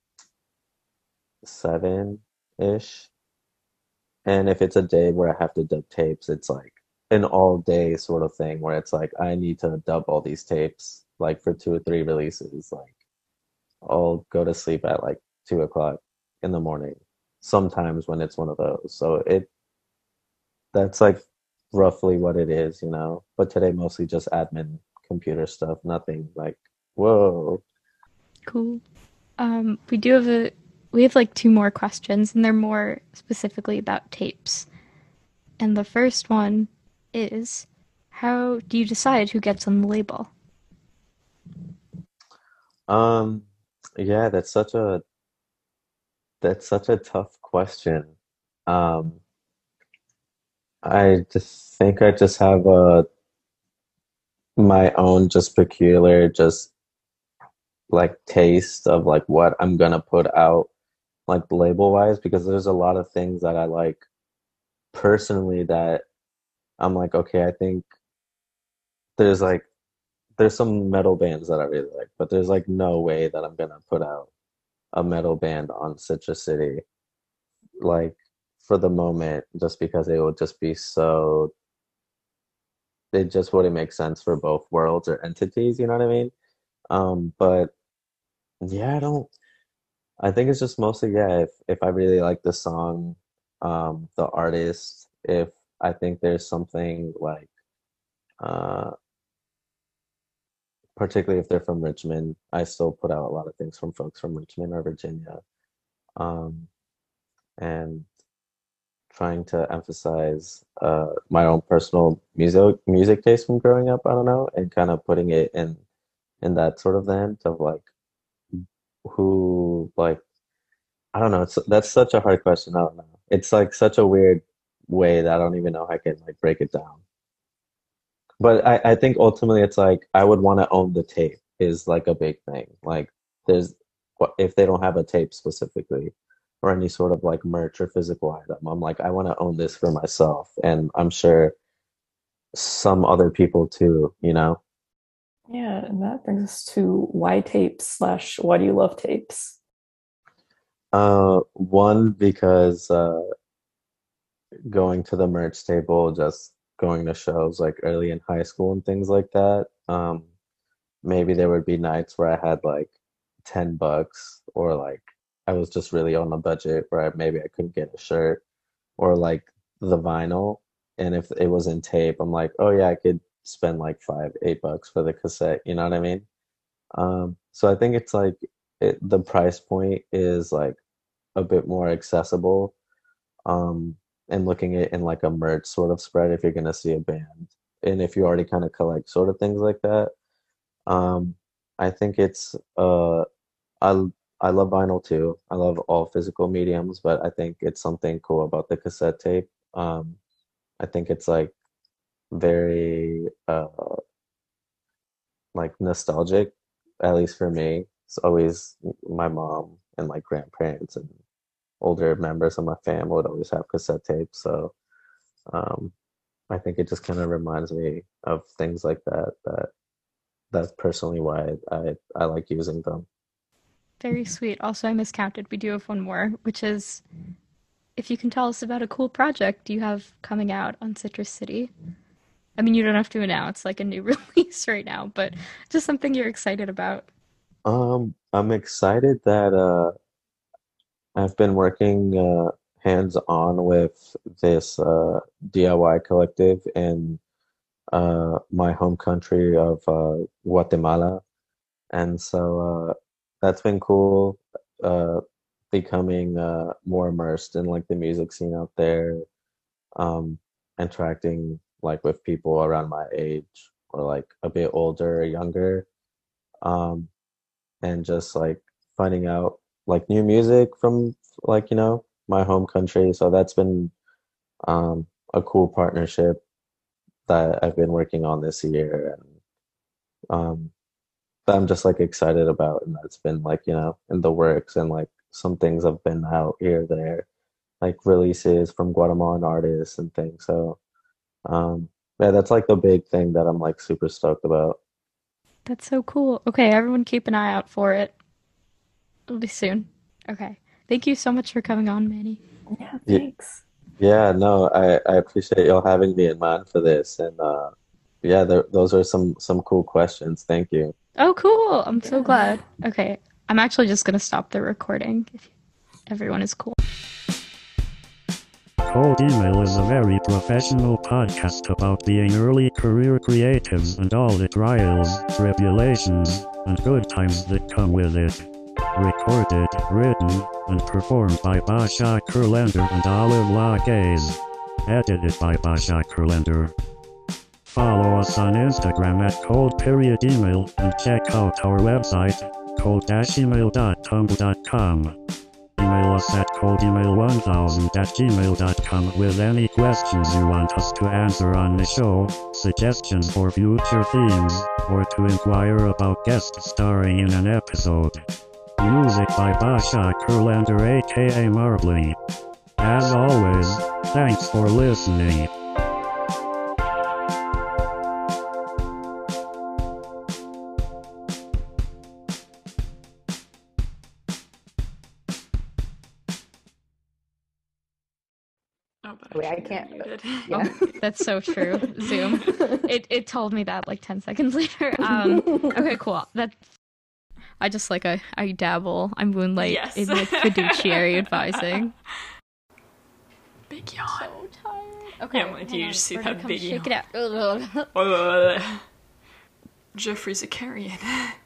seven-ish. And if it's a day where I have to dub tapes, it's like an all day sort of thing where it's like I need to dub all these tapes like for two or three releases. Like I'll go to sleep at like two o'clock in the morning sometimes when it's one of those. So it that's like roughly what it is, you know. But today mostly just admin computer stuff, nothing like whoa. Cool. Um, we do have a we have like two more questions, and they're more specifically about tapes. And the first one is, how do you decide who gets on the label? Um yeah, that's such a that's such a tough question. Um I just think I just have a my own just peculiar just like taste of like what I'm gonna put out like label wise because there's a lot of things that I like personally that I'm like, okay, I think there's like there's some metal bands that I really like, but there's like no way that I'm gonna put out a metal band on Citrus City like for the moment just because it would just be so it just wouldn't make sense for both worlds or entities, you know what I mean? Um, but yeah, I don't I think it's just mostly yeah, if if I really like the song, um, the artist, if I think there's something like uh particularly if they're from Richmond, I still put out a lot of things from folks from Richmond or Virginia. Um, and trying to emphasize uh my own personal music music taste from growing up, I don't know, and kind of putting it in in that sort of lens of like who like I don't know. It's that's such a hard question. I don't know. It's like such a weird way that I don't even know how I can like break it down. But I, I think ultimately it's like I would want to own the tape is like a big thing. Like there's what if they don't have a tape specifically or any sort of like merch or physical item, I'm like I want to own this for myself. And I'm sure some other people too, you know? Yeah, and that brings us to why tapes slash why do you love tapes? Uh, one because uh going to the merch table, just going to shows like early in high school and things like that. Um, maybe there would be nights where I had like ten bucks or like I was just really on a budget where I, maybe I couldn't get a shirt or like the vinyl. And if it was in tape, I'm like, oh yeah, I could spend like five, eight bucks for the cassette. You know what I mean? Um, so I think it's like it, the price point is like a bit more accessible. Um, and looking at it in like a merch sort of spread if you're gonna see a band. And if you already kind of collect sort of things like that. Um, I think it's uh I I love vinyl too. I love all physical mediums, but I think it's something cool about the cassette tape. Um, I think it's like very uh like nostalgic, at least for me. It's always my mom and my grandparents and older members of my family would always have cassette tapes. So um, I think it just kind of reminds me of things like that. That that's personally why I I like using them. Very sweet. Also, I miscounted. We do have one more, which is if you can tell us about a cool project you have coming out on Citrus City. I mean, you don't have to announce like a new release right now, but just something you're excited about. Um, I'm excited that uh, I've been working uh, hands-on with this uh, D I Y collective in uh, my home country of uh, Guatemala. And so uh, that's been cool, uh, becoming uh, more immersed in like the music scene out there, um, interacting like with people around my age or like a bit older or younger, um, and just like finding out like new music from like, you know, my home country. So that's been um, a cool partnership that I've been working on this year. And um, that I'm just like excited about, and that's been like, you know, in the works, and like some things have been out here there. like releases from Guatemalan artists and things. So um, yeah, that's like the big thing that I'm like super stoked about. That's so cool. Okay, everyone keep an eye out for it. It'll be soon. Okay. Thank you so much for coming on, Manny. Yeah, Yeah, thanks. yeah, no, I, I appreciate y'all having me in mind for this. And uh, yeah, there, those are some some cool questions. Thank you. Oh, cool. I'm so Yeah. glad. Okay. I'm actually just going to stop the recording if everyone is cool. Cold Email is a very professional podcast about being early career creatives and all the trials, tribulations, and good times that come with it. Recorded, written, and performed by Basha Kurlander and Olive Lagaze. Edited by Basha Kurlander. Follow us on Instagram at cold period email and check out our website, cold dash email dot tumblr dot com. Email us at cold email one thousand at gmail dot com with any questions you want us to answer on the show, suggestions for future themes, or to inquire about guest starring in an episode. Music by Basha Kurlander aka Marbly. As always, thanks for listening. Oh, but Wait, I actually can't- you're muted. Yeah. Oh, that's so true. Zoom. It it told me that like ten seconds later. Um okay, cool. That's I just like I I dabble. I moonlight Yes. in like fiduciary advising. Big yawn. So tired. Okay. Emily, do hang you on. just see We're that gonna come big shake yawn? it out. Ugh. Jeffrey Zakarian.